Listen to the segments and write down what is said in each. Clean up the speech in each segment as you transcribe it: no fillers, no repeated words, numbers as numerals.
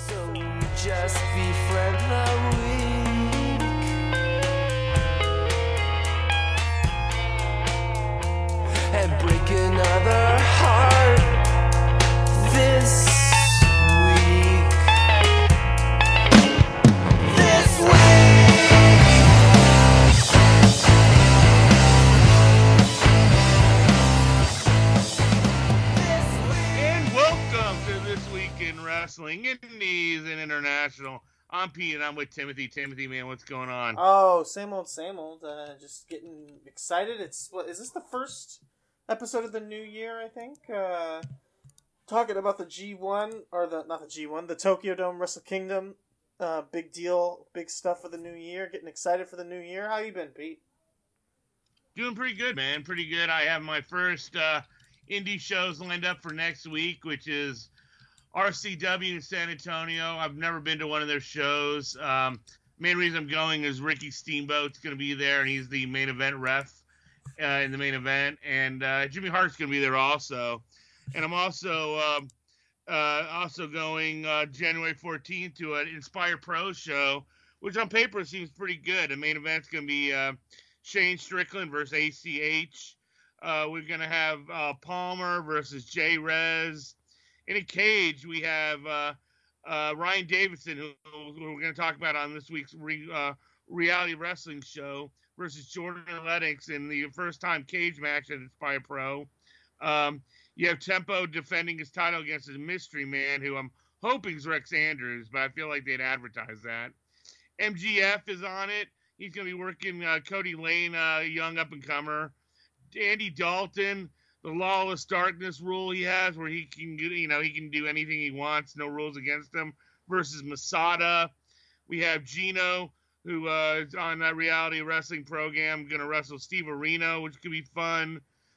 So we just befriend the weak and break another heart this week. This week. And welcome to This Week in Wrestling, Indies and International. I'm Pete and I'm with Timothy. Timothy, man, what's going on? Oh, same old, same old. Just getting excited. Is this the first episode of the new year? I think. Talking about the G1 or not the G1, the Tokyo Dome Wrestle Kingdom. Big deal, big stuff for the new year. Getting excited for the new year. How you been, Pete? Doing pretty good, man. Pretty good. I have my first indie shows lined up for next week, which is RCW in San Antonio. I've never been to one of their shows. Main reason I'm going is Ricky Steamboat's going to be there, and he's the main event ref in the main event. And Jimmy Hart's going to be there also. And I'm also going January 14th to an Inspire Pro show, which on paper seems pretty good. The main event's going to be Shane Strickland versus ACH. We're going to have Palmer versus J Rez. In a cage, we have Ryan Davidson, who we're going to talk about on this week's reality wrestling show, versus Jordan Lennox in the first-time cage match at Inspire Pro. You have Tempo defending his title against his mystery man, who I'm hoping is Rex Andrews, but I feel like they'd advertise that. MGF is on it. He's going to be working Cody Lane, a young up-and-comer. Andy Dalton, the lawless darkness rule he has, where he can do anything he wants, no rules against him, versus Masada. We have Gino, who is on that reality wrestling program, going to wrestle Steve Areno, which could be fun.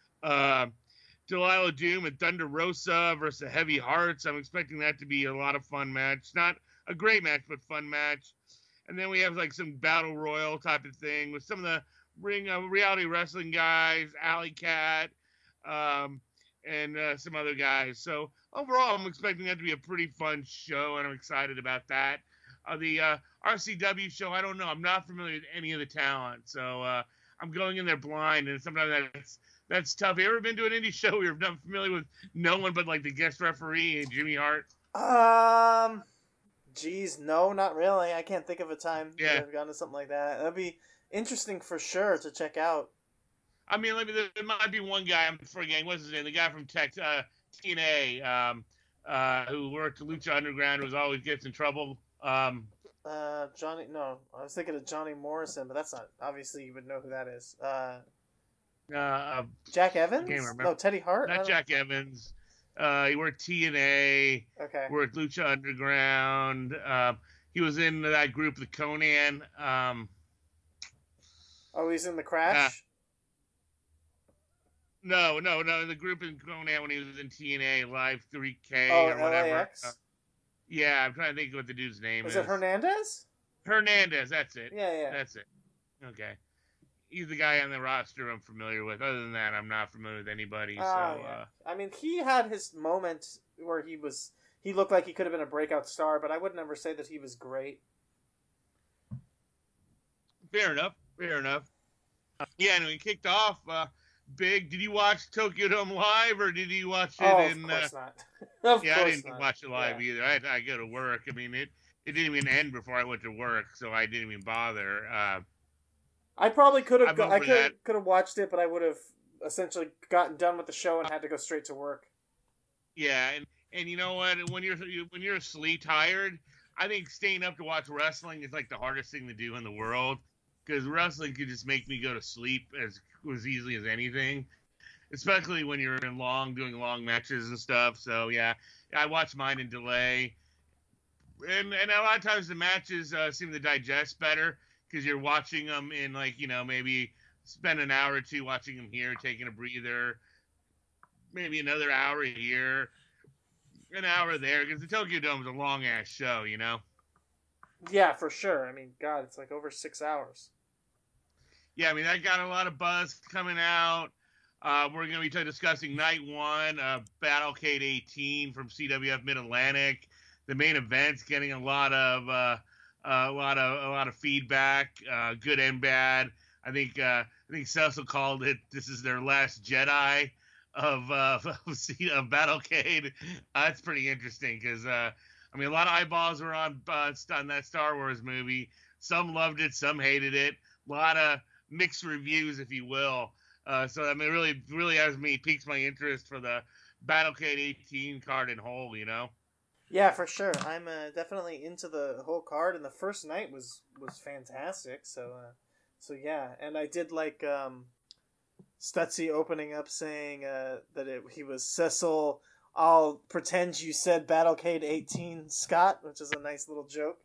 Delilah Doom and Thunder Rosa versus Heavy Hearts. I'm expecting that to be a lot of fun match. Not a great match, but fun match. And then we have like some battle royal type of thing with some of the reality wrestling guys, Alley Cat, and some other guys. So overall, I'm expecting that to be a pretty fun show, and I'm excited about that. The RCW show, I don't know. I'm not familiar with any of the talent, so I'm going in there blind, and sometimes that's tough. Have you ever been to an indie show where you're not familiar with no one but like the guest referee and Jimmy Hart? Geez, no, not really. I can't think of a time Yeah. that I've gone to something like that. That'd be interesting for sure to check out. I mean, there might be one guy I'm forgetting. What's his name? The guy from TNA, who worked at Lucha Underground, who always gets in trouble. Johnny. No, I was thinking of Johnny Morrison, but that's not. Obviously, you would know who that is. Jack Evans? can't remember. No, Teddy Hart. Not Jack Evans. He worked TNA. Okay. Worked Lucha Underground. He was in that group, the Conan. Oh, he's in the Crash. No. The group in Conan when he was in TNA Live 3K Oh, or whatever. LAX? Yeah, I'm trying to think of what the dude's name is. Is it Hernandez? Hernandez, that's it. Yeah. That's it. Okay. He's the guy on the roster I'm familiar with. Other than that, I'm not familiar with anybody. Yeah. I mean, he had his moment where he looked like he could have been a breakout star, but I would never say that he was great. Fair enough. Yeah, and we kicked off big. Did you watch Tokyo Dome live, or did you watch it in... Of course not. I didn't watch it live either. I go to work. I mean, it didn't even end before I went to work, so I didn't even bother. I probably could have. I could have watched it, but I would have essentially gotten done with the show and had to go straight to work. Yeah, and you know what? When you're asleep tired, I think staying up to watch wrestling is like the hardest thing to do in the world, because wrestling could just make me go to sleep as easily as anything, especially when you're doing long matches and stuff. So yeah, I watch mine in delay, and a lot of times the matches seem to digest better because you're watching them in maybe spend an hour or two watching them here, taking a breather, maybe another hour here, an hour there, because the Tokyo Dome is a long ass show, you know. Yeah, for sure. I mean, God, it's like over 6 hours. Yeah, I mean, that got a lot of buzz coming out. We're going to be discussing Night 1, Battlecade 18 from CWF Mid-Atlantic. the main event's getting a lot of feedback, good and bad. I think Cecil called it. This is their last Jedi of Battlecade. That's pretty interesting because I mean a lot of eyeballs were on that Star Wars movie. Some loved it, some hated it. A lot of mixed reviews, if you will. So I mean, really has me piques my interest for the Battlecade 18 card in whole. Yeah, for sure. I'm definitely into the whole card, and the first night was fantastic. So yeah, and I did like Stutzy opening up saying that he was Cecil. I'll pretend you said Battlecade 18, Scott, which is a nice little joke.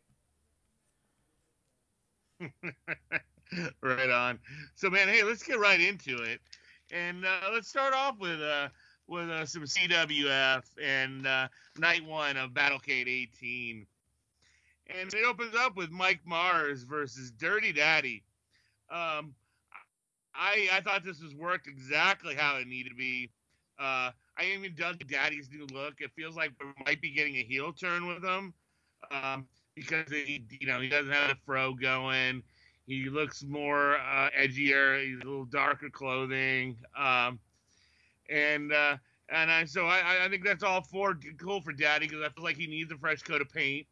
Right on. So, man, hey, let's get right into it, and let's start off with some CWF and night one of Battlecade 18, and it opens up with Mike Mars versus Dirty Daddy. I thought this was worked exactly how it needed to be. I even dug Daddy's new look. It feels like we might be getting a heel turn with him, because he doesn't have the fro going. He looks more edgier. He's a little darker clothing, and I think that's all cool for Daddy because I feel like he needs a fresh coat of paint.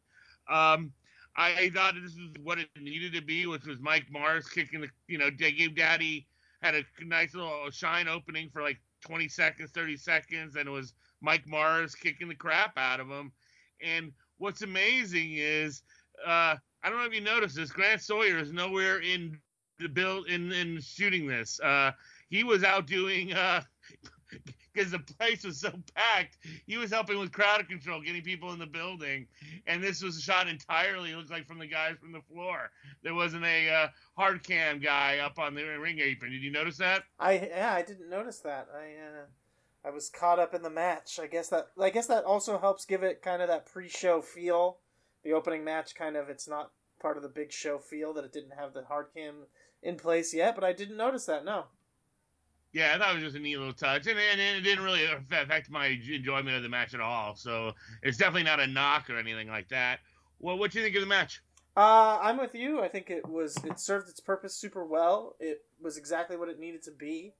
I thought this was what it needed to be, which was Mike Mars kicking they gave Daddy had a nice little shine opening for like 20 seconds, 30 seconds, and it was Mike Mars kicking the crap out of him. And what's amazing is, I don't know if you noticed this, Grant Sawyer is nowhere in the in shooting this. He was out doing, because the place was so packed, he was helping with crowd control, getting people in the building. And this was shot entirely, it looked like, from the guys from the floor. There wasn't a hard cam guy up on the ring apron. Did you notice that? I didn't notice that. I was caught up in the match. I guess that also helps give it kind of that pre-show feel. The opening match it's not part of the big show feel, that it didn't have the hard cam in place yet, but I didn't notice that, no. Yeah, I thought it was just a neat little touch, and it didn't really affect my enjoyment of the match at all. So it's definitely not a knock or anything like that. Well, what do you think of the match? I'm with you. I think it served its purpose super well. It was exactly what it needed to be.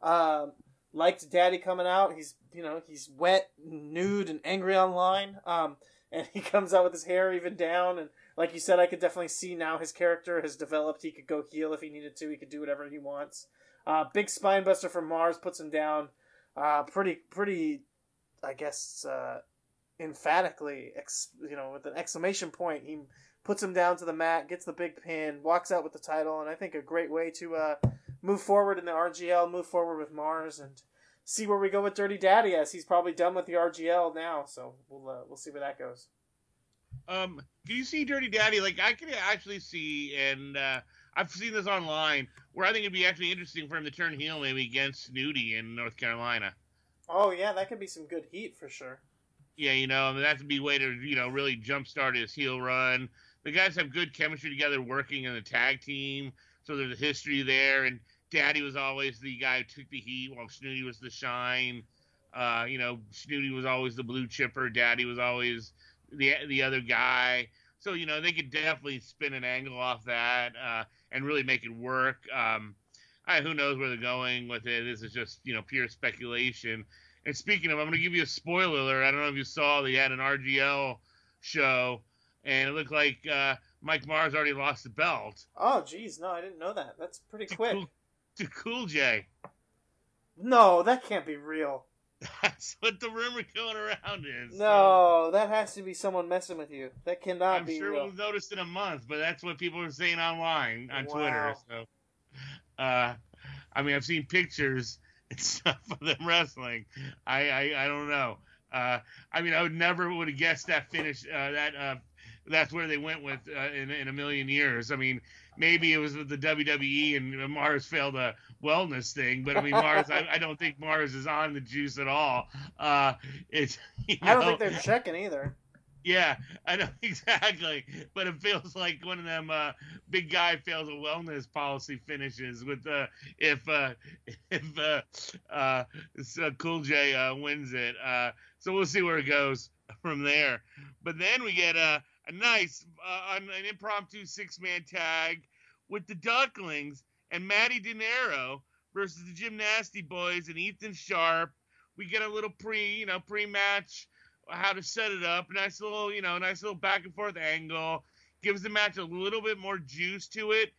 Liked Daddy coming out. He's wet, nude, and angry online. And he comes out with his hair even down. And like you said, I could definitely see now his character has developed. He could go heel if he needed to. He could do whatever he wants. Big spinebuster from Mars puts him down. Pretty, I guess, emphatically, with an exclamation point. He puts him down to the mat, gets the big pin, walks out with the title, and I think a great way to move forward in the RGL, move forward with Mars, and see where we go with Dirty Daddy, as he's probably done with the RGL now. So we'll see where that goes. Can you see Dirty Daddy? Like, I can actually see, and I've seen this online, where I think it'd be actually interesting for him to turn heel maybe against Snooty in North Carolina. Oh, yeah, that could be some good heat for sure. Yeah, that would be a way to, really jumpstart his heel run. The guys have good chemistry together working in the tag team, so there's a history there, and Daddy was always the guy who took the heat while Snooty was the shine. Snooty was always the blue chipper. Daddy was always the other guy. So, they could definitely spin an angle off that and really make it work. Who knows where they're going with it. This is just, pure speculation. And speaking of, I'm going to give you a spoiler alert. I don't know if you saw, they had an RGL show, and it looked like Mike Mars already lost the belt. Oh, geez. No, I didn't know that. That's pretty quick. To Cool J. No, that can't be real. That's what the rumor going around is. No, that has to be someone messing with you. That cannot be real. I'm sure we'll notice in a month, but that's what people are saying online on Twitter. So, I've seen pictures and stuff of them wrestling. I don't know. I would never would have guessed that finish. That's where they went with in a million years. Maybe it was with the WWE and Mars failed a wellness thing, but Mars, I don't think Mars is on the juice at all. I don't think they're checking either. Yeah, I know exactly, but it feels like one of them big guy fails a wellness policy finishes with if Cool J wins it. So we'll see where it goes. from there. But then we get a nice an impromptu 6-man tag with the Ducklings and Matty De Niro versus the Gymnasty Boys and Ethan Sharp. We get a little pre-match how to set it up. Nice little back and forth angle. Gives the match a little bit more juice to it.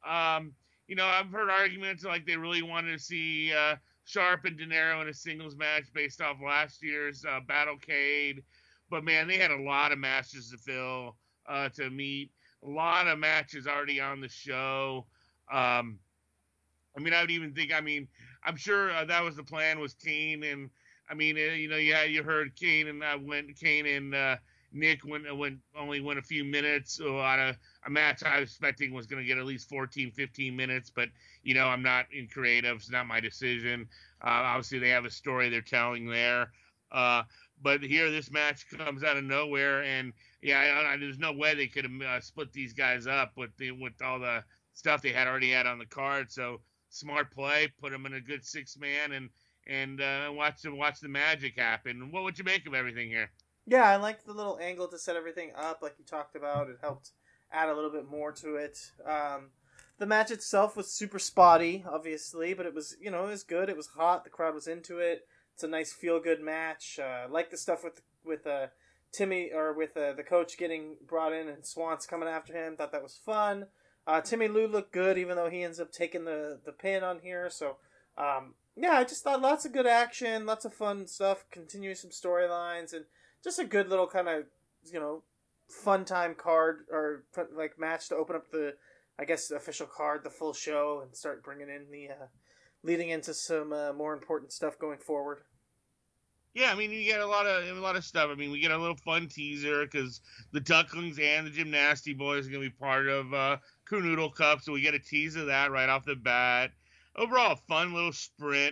I've heard arguments like they really wanted to see Sharp and De Niro in a singles match based off last year's Battlecade. But man, they had a lot of matches to fill, to meet. A lot of matches already on the show. I would even think. I'm sure that was the plan. Was Kane and you heard Kane and Nick only went a few minutes on a match I was expecting was going to get at least 14, 15 minutes. But I'm not in creative. It's not my decision. Obviously, they have a story they're telling there. But here, this match comes out of nowhere, and there's no way they could have split these guys up with all the stuff they already had on the card. So smart play, put them in a good 6-man, and watch the magic happen. What would you make of everything here? Yeah, I liked the little angle to set everything up, like you talked about. It helped add a little bit more to it. The match itself was super spotty, obviously, but it was good. It was hot. The crowd was into it. It's a nice feel-good match. Like the stuff with Timmy, or with the coach getting brought in and Swans coming after him. Thought that was fun. Timmy Lou looked good, even though he ends up taking the pin on here. So, I just thought lots of good action, lots of fun stuff, continuing some storylines, and just a good little kind of, fun time card or like match to open up the, I guess, official card, the full show, and start bringing in the leading into some more important stuff going forward. Yeah, you get a lot of stuff. We get a little fun teaser because the Ducklings and the Gymnasty Boys are going to be part of Canoodle Cup, so we get a tease of that right off the bat. Overall, fun little sprint.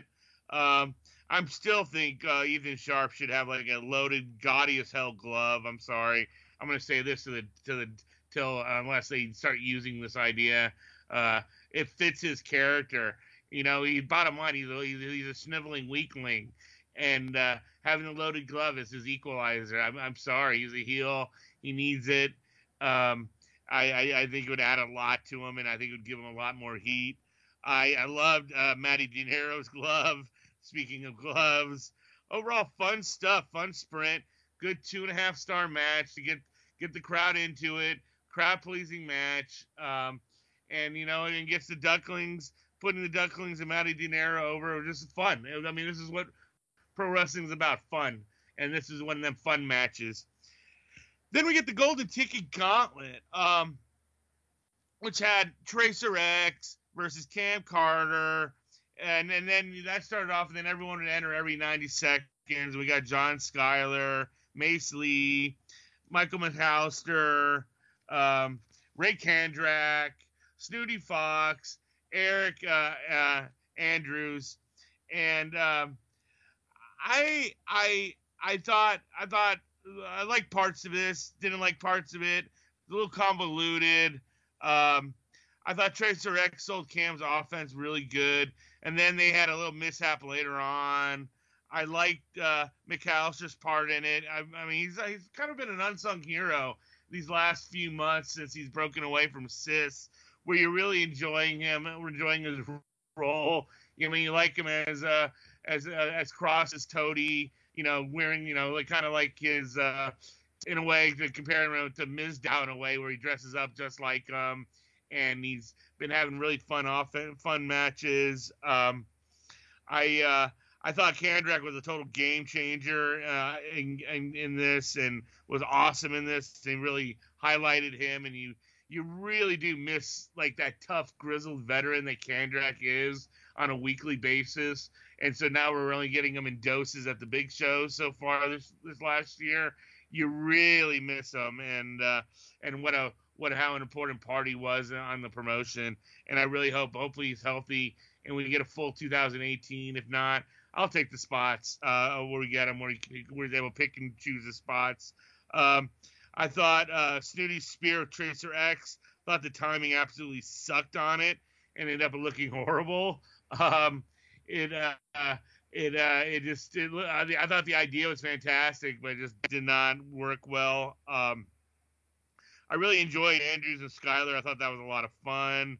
I still think Ethan Sharp should have like a loaded, gaudy as hell glove. I'm sorry, I'm going to say this till unless they start using this idea. It fits his character. Bottom line, he's a sniveling weakling, and having a loaded glove is his equalizer. I'm sorry, he's a heel. He needs it. I think it would add a lot to him, and I think it would give him a lot more heat. I loved Matty De Niro's glove. Speaking of gloves, overall fun stuff, fun sprint, good 2.5-star match to get the crowd into it, crowd pleasing match, and gets the Ducklings, putting the Ducklings and Matty De Niro over. Just fun. This is what pro wrestling is about, fun, and this is one of them fun matches. Then we get the Golden Ticket Gauntlet, which had Tracer X versus Cam Carter. And then that started off, and then everyone would enter every 90 seconds. We got John Schuyler, Mace Lee, Michael McAllister, Ray Kandrak, Snooty Fox, Eric Andrews, and I thought I liked parts of this, didn't like parts of it. A little convoluted. I thought Tracer X sold Cam's offense really good, and then they had a little mishap later on. I liked McAllister's part in it. He's kind of been an unsung hero these last few months since he's broken away from Sis, where you're really enjoying him, enjoying his role. You like him as cross as Toady, wearing, kind of like his, in a way, to compare him to Mizdow in a way, where he dresses up just like and he's been having really fun matches. I thought Kandrak was a total game changer in this, and was awesome in this. They really highlighted him, and you really do miss like that tough, grizzled veteran that Kandrak is on a weekly basis. And so now we're only getting him in doses at the big shows so far this last year. You really miss him, and how an important part he was on the promotion. And I really hopefully he's healthy and we get a full 2018. If not, I'll take the spots where we get him, where he's able to pick and choose the spots. I thought Snooty Spear of Tracer X, thought the timing absolutely sucked on it and ended up looking horrible. It I thought the idea was fantastic, but it just did not work well. I really enjoyed Andrews and Skyler. I thought that was a lot of fun.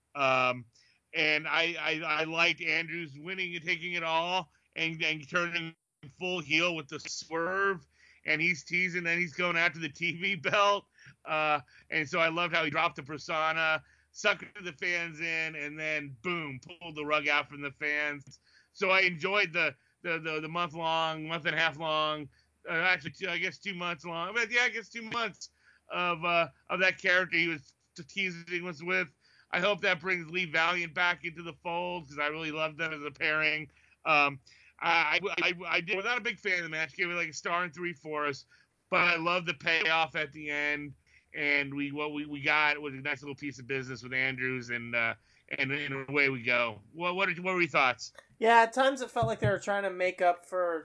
And I liked Andrews winning and taking it all and turning full heel with the swerve. And he's teasing, and he's going after the TV belt. And so I loved how he dropped the persona, suckered the fans in, and then boom, pulled the rug out from the fans. So I enjoyed the month and a half long, actually I guess 2 months long, but yeah, I guess 2 months of that character he was teasing us with. I hope that brings Lee Valiant back into the fold because I really loved them as a pairing. I was not a big fan of the match. Gave it like a 1.3 but I love the payoff at the end. And what we got was a nice little piece of business with Andrews, and away we go. What were your thoughts? Yeah, at times it felt like they were trying to make up for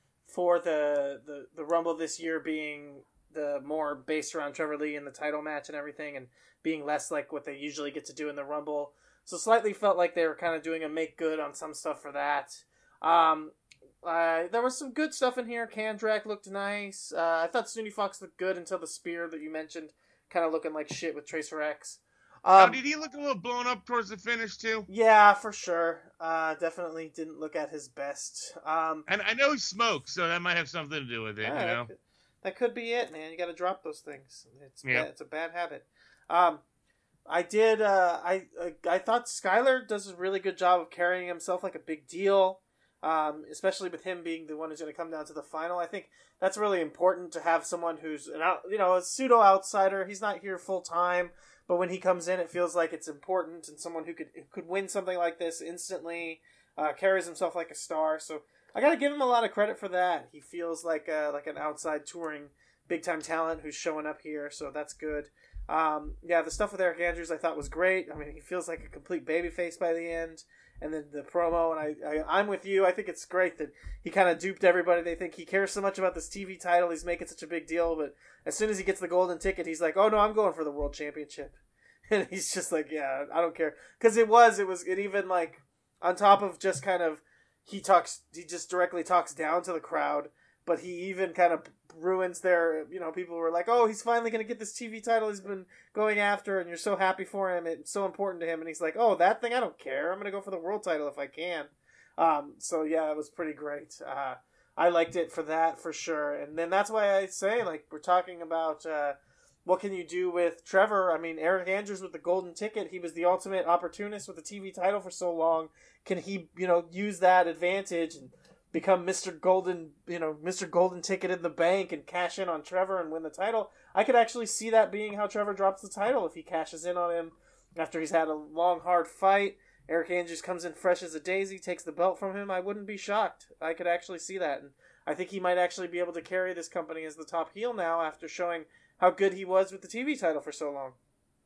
the Rumble this year being the more based around Trevor Lee and the title match and everything, and being less like what they usually get to do in the Rumble. So slightly felt like they were kind of doing a make good on some stuff for that. There was some good stuff in here. Kandrak looked nice. I thought Snooty Fox looked good until the spear that you mentioned, kind of looking like shit with Tracer X. Did he look a little blown up towards the finish too? Yeah, for sure. Definitely didn't look at his best. And I know he smokes, so that might have something to do with it. Yeah, you know, that could be it, man. You got to drop those things. It's a bad habit. I thought Skyler does a really good job of carrying himself like a big deal. Especially with him being the one who's going to come down to the final. I think that's really important to have someone who's a pseudo outsider. He's not here full time, but when he comes in, it feels like it's important, and someone who could win something like this instantly, carries himself like a star. So I got to give him a lot of credit for that. He feels like an outside touring big time talent who's showing up here, so that's good. The stuff with Eric Andrews I thought was great. I mean, he feels like a complete babyface by the end. And then the promo, and I'm with you. I think it's great that he kind of duped everybody. They think he cares so much about this TV title. He's making such a big deal. But as soon as he gets the golden ticket, he's like, oh, no, I'm going for the world championship. And he's just like, yeah, I don't care. Because it even like, on top of just kind of, he just directly talks down to the crowd. But he even kind of ruins their, people were like, oh, he's finally going to get this TV title he's been going after, and you're so happy for him. It's so important to him. And he's like, oh, that thing, I don't care. I'm going to go for the world title if I can. So, yeah, it was pretty great. I liked it for that, for sure. And then that's why I say, like, we're talking about what can you do with Trevor. I mean, Eric Andrews with the golden ticket, he was the ultimate opportunist with the TV title for so long. Can he, use that advantage and become Mr. Golden Ticket in the bank and cash in on Trevor and win the title? I could actually see that being how Trevor drops the title if he cashes in on him after he's had a long, hard fight. Eric Andrews comes in fresh as a daisy, takes the belt from him. I wouldn't be shocked. I could actually see that. And I think he might actually be able to carry this company as the top heel now after showing how good he was with the TV title for so long.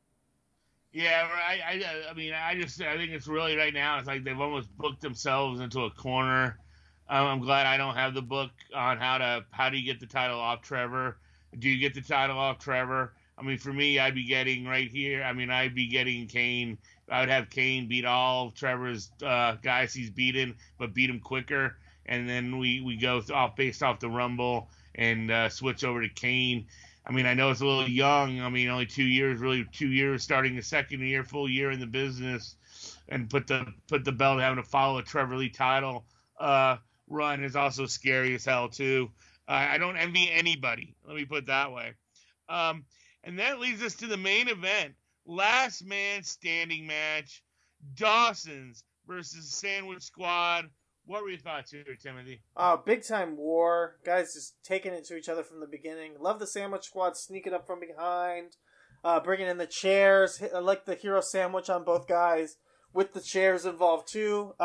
Yeah, I think it's really right now, it's like they've almost booked themselves into a corner. I'm glad I don't have the book on how do you get the title off Trevor. Do you get the title off Trevor? I mean, for me, I'd be getting right here. I mean, I'd be getting Kane. I would have Kane beat all of Trevor's guys he's beaten, but beat him quicker. And then we go based off the Rumble and switch over to Kane. I mean, I know it's a little young. I mean, only 2 years, really 2 years, starting the second year, full year in the business, and put the belt having to follow a Trevor Lee title run is also scary as hell too. I don't envy anybody. Let me put it that way. And that leads us to the main event, last man standing match, Dawson's versus Sandwich Squad. What were your thoughts here, Timothy? Big time war. Guys just taking it to each other from the beginning. Love the Sandwich Squad sneaking up from behind, bringing in the chairs. I like the hero sandwich on both guys with the chairs involved too.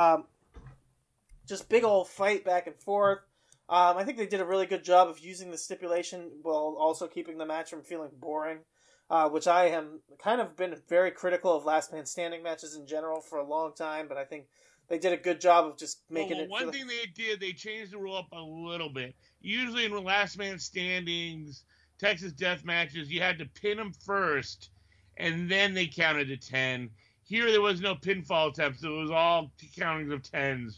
Just big old fight back and forth. I think they did a really good job of using the stipulation while also keeping the match from feeling boring, which I am kind of been very critical of last man standing matches in general for a long time, but I think they did a good job of just making it. One thing they did, they changed the rule up a little bit. Usually in last man standings, Texas death matches, you had to pin them first, and then they counted to 10. Here there was no pinfall attempts. It was all countings of 10s.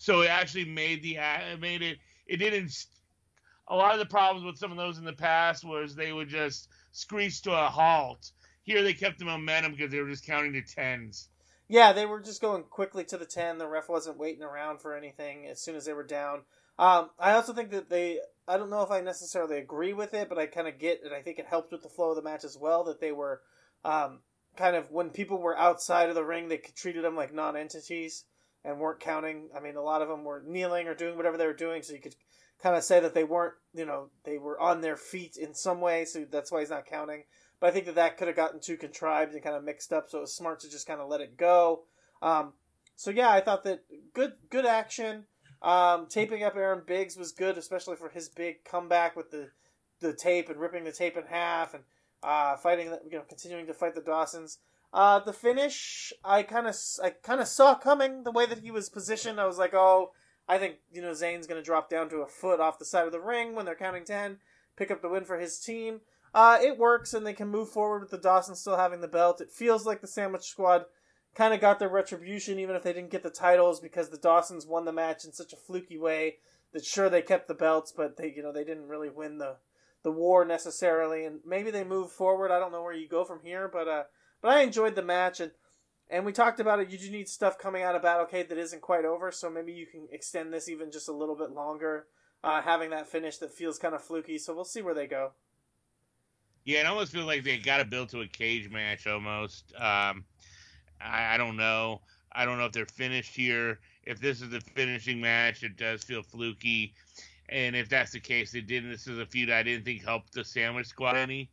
So it actually made it didn't. A lot of the problems with some of those in the past was they would just screech to a halt. Here they kept the momentum because they were just counting to tens. Yeah, they were just going quickly to the 10. The ref wasn't waiting around for anything as soon as they were down. I also think that I don't know if I necessarily agree with it, but I kind of get it. I think it helped with the flow of the match as well, that they were kind of, when people were outside of the ring, they treated them like non-entities and weren't counting. I mean, a lot of them were kneeling or doing whatever they were doing, so you could kind of say that they weren't, they were on their feet in some way, so that's why he's not counting. But I think that could have gotten too contrived and kind of mixed up, so it was smart to just kind of let it go. So yeah, I thought that good action. Taping up Aaron Biggs was good, especially for his big comeback with the tape and ripping the tape in half and continuing to fight the Dawsons. The finish, I kind of saw coming the way that he was positioned. I was like, oh, I think Zayn's going to drop down to a foot off the side of the ring when they're counting 10, pick up the win for his team. It works, and they can move forward with the Dawsons still having the belt. It feels like the Sandwich Squad kind of got their retribution, even if they didn't get the titles, because the Dawsons won the match in such a fluky way that sure they kept the belts, but they didn't really win the war necessarily. And maybe they move forward. I don't know where you go from here, but I enjoyed the match, and we talked about it. You do need stuff coming out of Battlecade that isn't quite over, so maybe you can extend this even just a little bit longer, having that finish that feels kind of fluky. So we'll see where they go. Yeah, it almost feels like they got to build to a cage match almost. I don't know. I don't know if they're finished here. If this is the finishing match, it does feel fluky. And if that's the case, this is a feud I didn't think helped the Sandwich Squad any.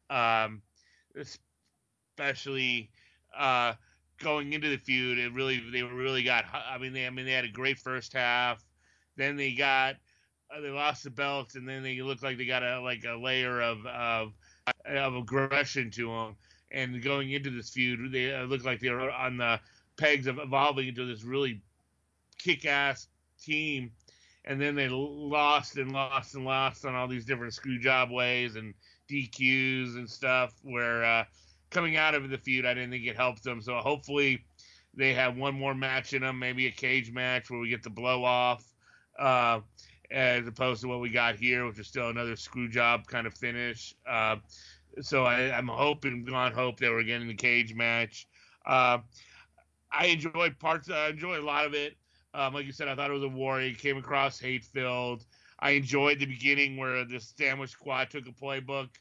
Especially going into the feud, they really got. They had a great first half. Then they lost the belts, and then they looked like they got a layer of aggression to them. And going into this feud, they looked like they were on the pegs of evolving into this really kick-ass team. And then they lost on all these different screw job ways and DQs and stuff, where coming out of the feud, I didn't think it helped them. So hopefully they have one more match in them, maybe a cage match where we get the blow off, as opposed to what we got here, which is still another screw job kind of finish. So I'm hoping beyond hope that we're getting the cage match. I enjoyed a lot of it. Like you said, I thought it was a war. It came across hate-filled. I enjoyed the beginning where the Sandwich Squad took a play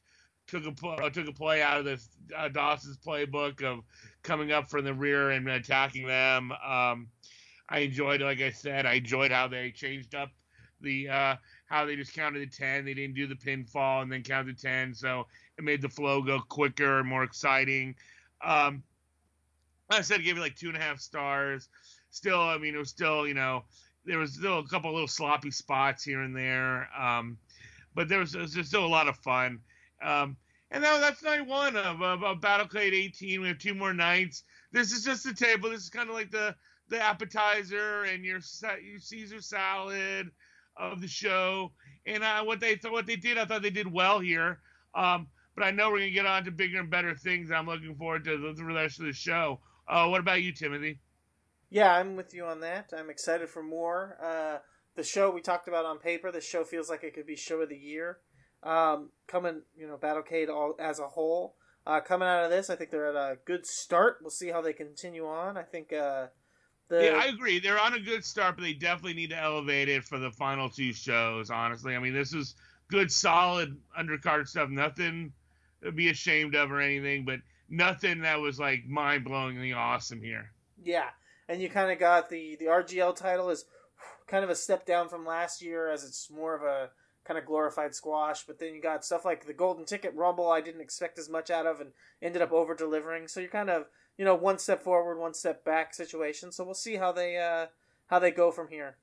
out of the Dawson's playbook of coming up from the rear and attacking them. I enjoyed, like I said, how they changed up how they just counted to 10. They didn't do the pinfall and then counted 10, so it made the flow go quicker and more exciting. I said I gave it like 2.5 stars. Still, it was still, there was still a couple little sloppy spots here and there. But there was still a lot of fun. And that's night one of Battlecade 18. We have 2 more nights. This is just the table. This is kind of like the appetizer and your Caesar salad of the show. And what they did, I thought they did well here. But I know we're going to get on to bigger and better things. I'm looking forward to the rest of the show. What about you, Timothy? Yeah, I'm with you on that. I'm excited for more. The show we talked about on paper, the show feels like it could be show of the year. Coming, Battlecade all as a whole. Coming out of this, I think they're at a good start. We'll see how they continue on. I think yeah, I agree. They're on a good start, but they definitely need to elevate it for the final 2 shows, honestly. This is good, solid undercard stuff. Nothing to be ashamed of or anything, but nothing that was like mind-blowingly awesome here. Yeah, and you kind of got the RGL title is kind of a step down from last year, as it's more of a kind of glorified squash. But then you got stuff like the Golden Ticket Rumble I didn't expect as much out of and ended up over-delivering. So you're kind of, one step forward, one step back situation. So we'll see how they go from here.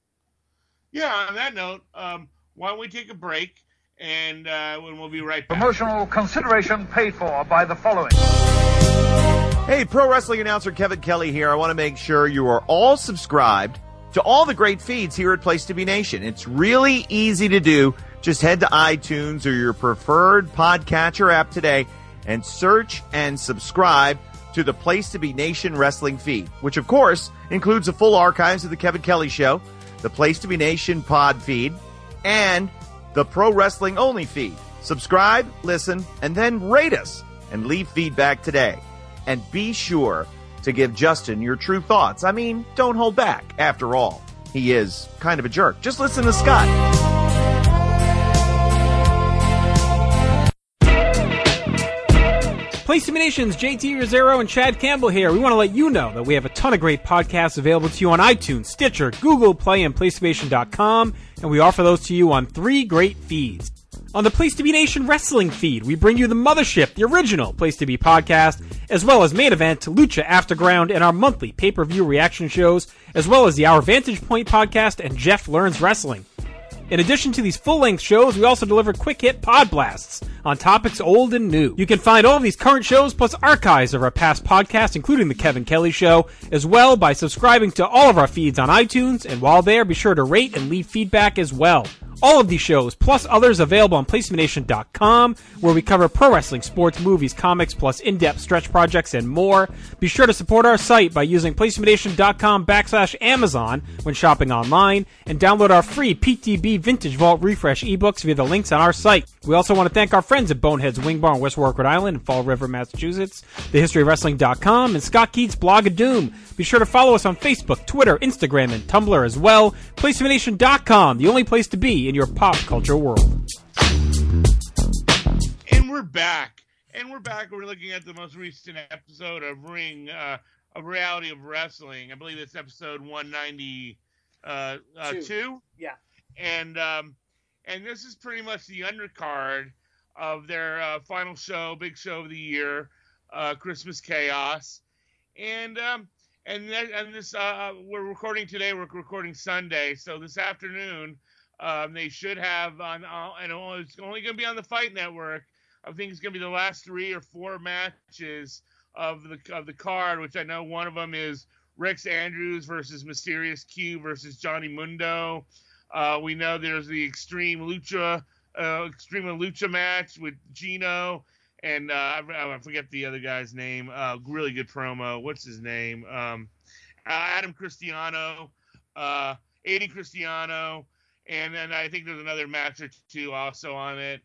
Yeah, on that note, why don't we take a break, and when we'll be right back. Promotional consideration paid for by the following. Hey, pro wrestling announcer Kevin Kelly here. I want to make sure you are all subscribed to all the great feeds here at Place to Be Nation. It's really easy to do. Just head to iTunes or your preferred podcatcher app today and search and subscribe to to the Place to Be Nation Wrestling feed, which of course includes the full archives of the Kevin Kelly Show, the Place to Be Nation pod feed, and the Pro Wrestling Only feed. Subscribe, listen, and then rate us and leave feedback today. And be sure to give Justin your true thoughts. I mean, don't hold back. After all, he is kind of a jerk. Just listen to Scott. Place to Be Nation's JT Rosero and Chad Campbell here. We want to let you know that we have a ton of great podcasts available to you on iTunes, Stitcher, Google Play, and PlaceToBeNation.com, and we offer those to you on 3 great feeds. On the Place to Be Nation Wrestling feed, we bring you the Mothership, the original Place to Be podcast, as well as Main Event, Lucha Afterground, and our monthly pay-per-view reaction shows, as well as the Our Vantage Point podcast and Jeff Learns Wrestling. In addition to these full-length shows, we also deliver quick-hit pod blasts on topics old and new. You can find all of these current shows plus archives of our past podcasts, including The Kevin Kelly Show, as well by subscribing to all of our feeds on iTunes, and while there, be sure to rate and leave feedback as well. All of these shows, plus others, available on PlaceToBeNation.com, where we cover pro wrestling, sports, movies, comics, plus in-depth stretch projects and more. Be sure to support our site by using PlaceToBeNation.com/Amazon when shopping online, and download our free PTB Vintage Vault Refresh ebooks via the links on our site. We also want to thank our friends at Bonehead's Wing Bar in West Warwick, Rhode Island, and Fall River, Massachusetts, TheHistoryOfWrestling.com, and Scott Keats' Blog of Doom. Be sure to follow us on Facebook, Twitter, Instagram, and Tumblr as well. PlaceToBeNation.com, the only place to be in your pop culture world. And we're back. We're looking at the most recent episode of Ring, of Reality of Wrestling. I believe it's episode 192. Yeah. And this is pretty much the undercard of their final show, big show of the year, Christmas Chaos. And this we're recording today. We're recording Sunday, so this afternoon they should have on, and it's only going to be on the Fight Network. I think it's going to be the last 3 or 4 matches of the card, which I know one of them is Rex Andrews versus Mysterious Q versus Johnny Mundo. We know there's the Extreme Lucha match with Gino and I forget the other guy's name. Really good promo. What's his name? Adam Cristiano, Eddie Cristiano, and then I think there's another match or 2 also on it.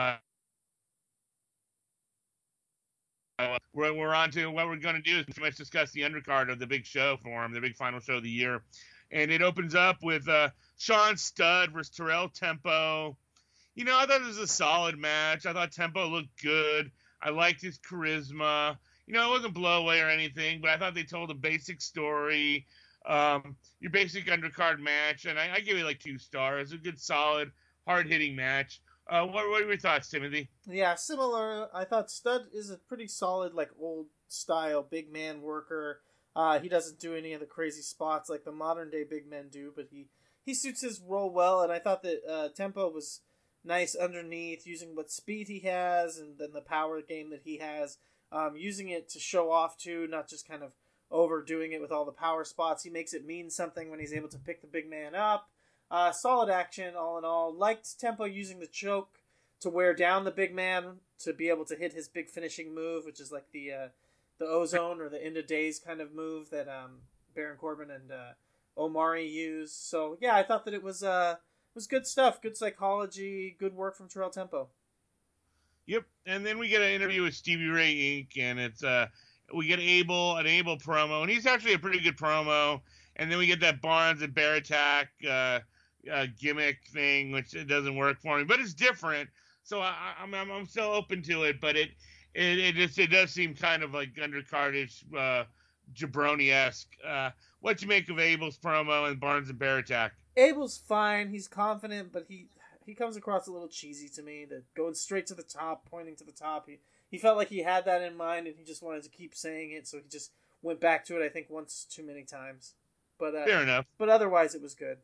We're on to what we're going to do is pretty much discuss the undercard of the big show for him, the big final show of the year. And it opens up with Sean Studd versus Terrell Tempo. You know, I thought it was a solid match. I thought Tempo looked good. I liked his charisma. You know, it wasn't blow away or anything, but I thought they told a basic story. Your basic undercard match, and I give it like 2 stars. A good, solid, hard-hitting match. What are your thoughts, Timothy? Yeah, similar. I thought Studd is a pretty solid, like, old-style big man worker. He doesn't do any of the crazy spots like the modern-day big men do, but he suits his role well, and I thought that Tempo was nice underneath, using what speed he has and then the power game that he has, using it to show off, too, not just kind of overdoing it with all the power spots. He makes it mean something when he's able to pick the big man up. Solid action, all in all. Liked Tempo using the choke to wear down the big man to be able to hit his big finishing move, which is like the Ozone or the End of Days kind of move that Baron Corbin and Omari use. So yeah, I thought that it was good stuff, good psychology, good work from Terrell Tempo. Yep, and then we get an interview with Stevie Ray Inc., and it's we get an Abel promo, and he's actually a pretty good promo. And then we get that Barnes and Bear Attack gimmick thing, which it doesn't work for me, but it's different. So I'm still open to it, but it does seem kind of like undercardish, jabroni-esque. What you make of Abel's promo and Barnes and Bear Attack? Abel's fine. He's confident, but he comes across a little cheesy to me. That going straight to the top, pointing to the top. He felt like he had that in mind, and he just wanted to keep saying it, so he just went back to it, I think, once too many times. But fair enough. But otherwise, it was good.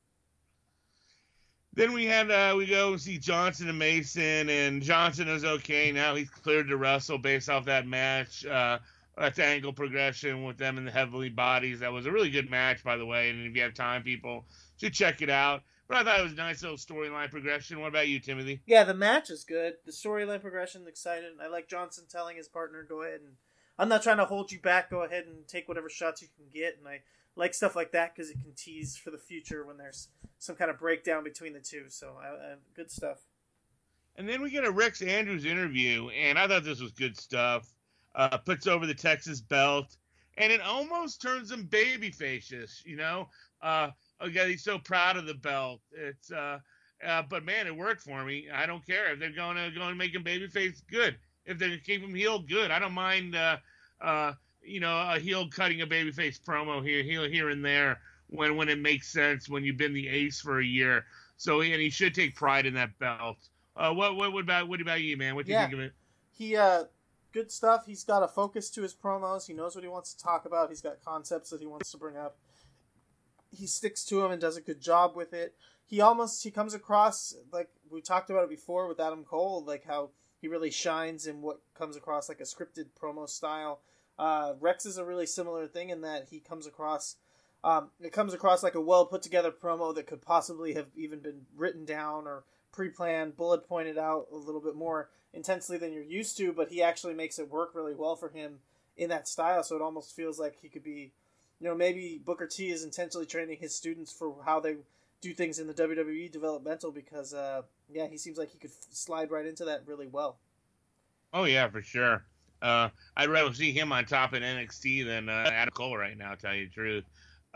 Then we go see Johnson and Mason, and Johnson is okay now. He's cleared to wrestle based off that match. That's angle progression with them in the heavily bodies. That was a really good match, by the way. And if you have time, people should check it out. But I thought it was a nice little storyline progression. What about you, Timothy? Yeah, the match is good. The storyline progression, excited. I like Johnson telling his partner, go ahead and I'm not trying to hold you back. Go ahead and take whatever shots you can get. And I like stuff like that because it can tease for the future when there's some kind of breakdown between the two. So good stuff. And then we get a Rex Andrews interview, and I thought this was good stuff. Puts over the Texas belt, and it almost turns him babyfacious, you know? Again, he's so proud of the belt. It's but man, it worked for me. I don't care if they're going to make him babyface. Good. If they're going to keep him heel, good. I don't mind, a heel cutting a babyface promo here and there when it makes sense when you've been the ace for a year. So and he should take pride in that belt. What about you, man? What do you think of it? He good stuff. He's got a focus to his promos. He knows what he wants to talk about. He's got concepts that he wants to bring up. He sticks to them and does a good job with it. He comes across like we talked about it before with Adam Cole, like how he really shines in what comes across like a scripted promo style. Rex is a really similar thing in that he comes across. It comes across like a well put together promo that could possibly have even been written down or pre-planned, bullet pointed out a little bit more intensely than you're used to, but he actually makes it work really well for him in that style. So it almost feels like he could be, maybe Booker T is intentionally training his students for how they do things in the WWE developmental because, he seems like he could slide right into that really well. Oh yeah, for sure. I'd rather see him on top in NXT than Adam Cole right now, to tell you the truth.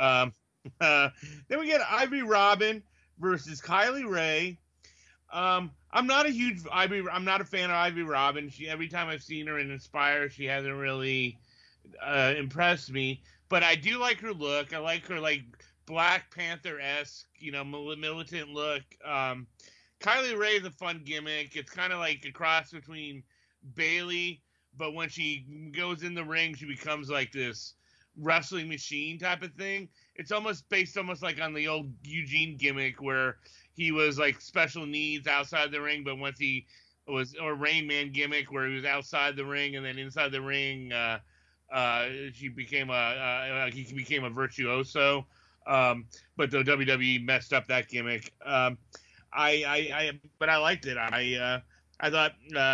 Then we get Ivy Robin versus Kylie Ray. I'm not a fan of Ivy Robin. Every time I've seen her in Inspire, she hasn't really impressed me. But I do like her look. I like her like Black Panther-esque, militant look. Kylie Ray is a fun gimmick. It's kind of like a cross between Bayley, but when she goes in the ring, she becomes like this wrestling machine type of thing. It's almost based like on the old Eugene gimmick where he was like special needs outside the ring, but once or Rain Man gimmick where he was outside the ring and then inside the ring, he became a virtuoso. But the WWE messed up that gimmick. But I liked it. I thought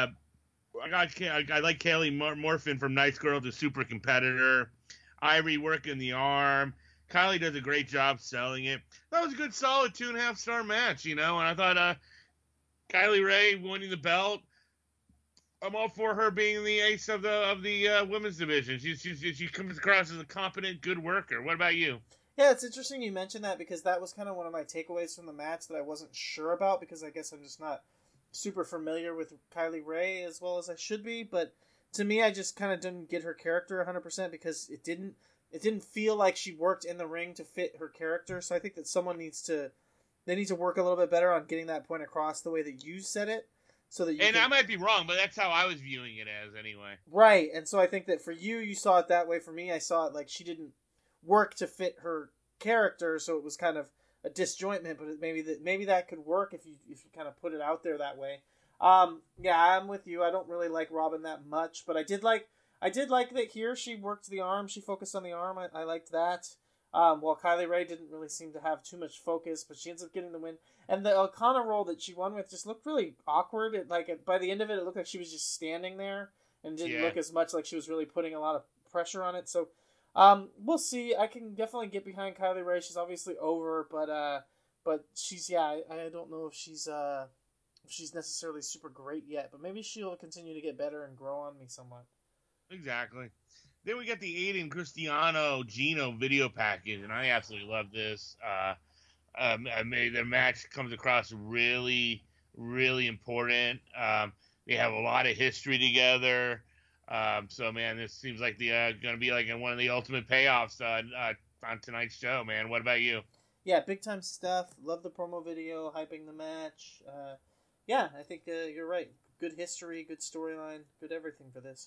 I like Kaylee morphing from nice girl to super competitor. Ivory working the arm. Kylie does a great job selling it. That was a good, solid 2.5 star match, and I thought Kylie Ray winning the belt. I'm all for her being the ace of the women's division. She comes across as a competent, good worker. What about you? Yeah, it's interesting you mentioned that because that was kind of one of my takeaways from the match that I wasn't sure about because I guess I'm just not super familiar with Kylie Ray as well as I should be. But to me, I just kind of didn't get her character 100% because it didn't feel like she worked in the ring to fit her character. So I think that someone needs to work a little bit better on getting that point across the way that you said it. So that I might be wrong, but that's how I was viewing it as anyway. Right, and so I think that for you saw it that way. For me, I saw it like she didn't work to fit her character, so it was kind of a disjointment. But maybe that could work if you kind of put it out there that way. Yeah, I'm with you. I don't really like Robin that much, but I did like that here she worked the arm. She focused on the arm. I liked that. While Kylie Ray didn't really seem to have too much focus, but she ends up getting the win. And the O'Connor role that she won with just looked really awkward. By the end of it, it looked like she was just standing there and didn't look as much like she was really putting a lot of pressure on it. So we'll see. I can definitely get behind Kylie Ray. She's obviously over, but she's I don't know if she's necessarily super great yet, but maybe she'll continue to get better and grow on me somewhat. Exactly. Then we got the Aiden Cristiano Gino video package, and I absolutely love this. The match comes across really, really important. They have a lot of history together. So, man, this seems like going to be like one of the ultimate payoffs on tonight's show, man. What about you? Yeah, big time stuff. Love the promo video, hyping the match. Yeah, I think you're right. Good history, good storyline, good everything for this.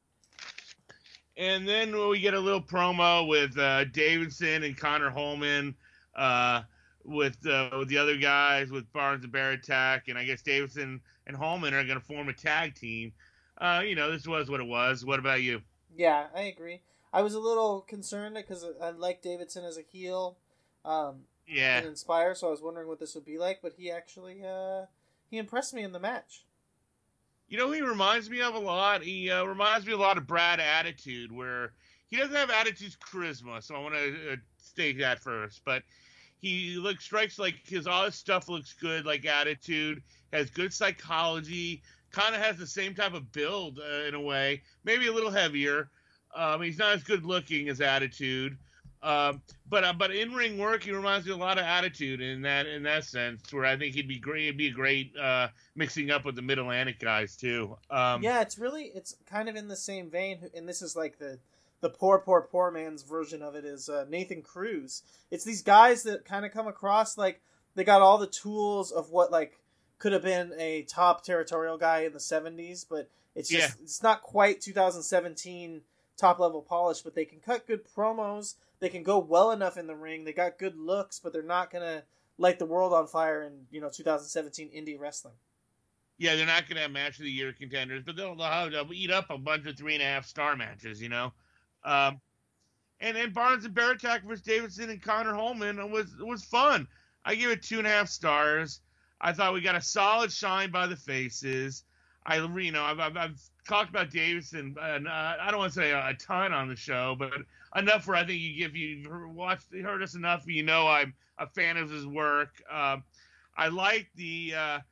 And then we get a little promo with Davidson and Connor Holman, with the other guys, with Barnes and Bear Attack, and I guess Davidson and Holman are going to form a tag team. This was what it was. What about you? Yeah, I agree. I was a little concerned because I like Davidson as a heel. And Inspire, so I was wondering what this would be like, but he actually he impressed me in the match. You know who he reminds me of a lot? He reminds me a lot of Brad Attitude, where he doesn't have Attitude's charisma, so I want to state that first. But he strikes like all his stuff looks good, like Attitude, has good psychology, kind of has the same type of build in a way, maybe a little heavier. He's not as good looking as Attitude. But in ring work, he reminds me a lot of Attitude in that sense, where I think he'd be great. It'd be a great mixing up with the Mid Atlantic guys too. Yeah, it's kind of in the same vein, and this is like the poor man's version of it is Nathan Cruz. It's these guys that kind of come across like they got all the tools of what like could have been a top territorial guy in the 70s, but it's just it's not quite 2017 top level polish, but they can cut good promos. They can go well enough in the ring. They got good looks, but they're not going to light the world on fire in, 2017 indie wrestling. Yeah, they're not going to have match of the year contenders, but they'll eat up a bunch of 3.5-star matches, And then Barnes and Baratek versus Davidson and Connor Holman was fun. I give it 2.5 stars. I thought we got a solid shine by the faces. I've talked about Davidson, and I don't want to say a ton on the show, but enough where I think if you've heard us enough, I'm a fan of his work. I like the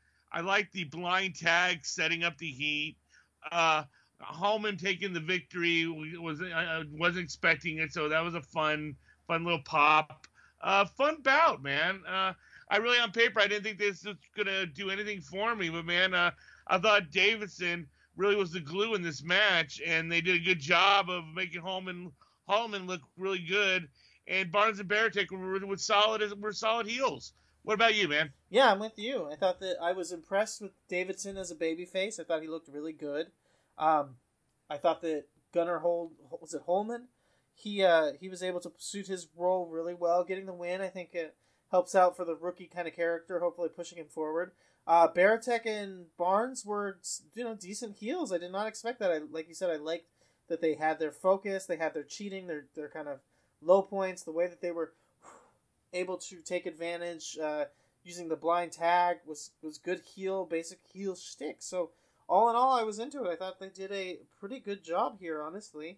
blind tag setting up the heat. Holman taking the victory wasn't expecting it, so that was a fun little pop. Fun bout, man. I really, on paper, I didn't think this was gonna do anything for me, but man, I thought Davidson really was the glue in this match, and they did a good job of making Holman look really good, and Barnes and Baratek were solid heels. What about you, man? Yeah, I'm with you. I thought that I was impressed with Davidson as a babyface. I thought he looked really good. I thought that Holman? He was able to suit his role really well, getting the win. I think it helps out for the rookie kind of character, hopefully pushing him forward. Baratek and Barnes were, decent heels. I did not expect that. Like you said, I liked that they had their focus, they had their cheating, their kind of low points, the way that they were able to take advantage, using the blind tag was good basic heel shtick. So all in all, I was into it. I thought they did a pretty good job here, honestly.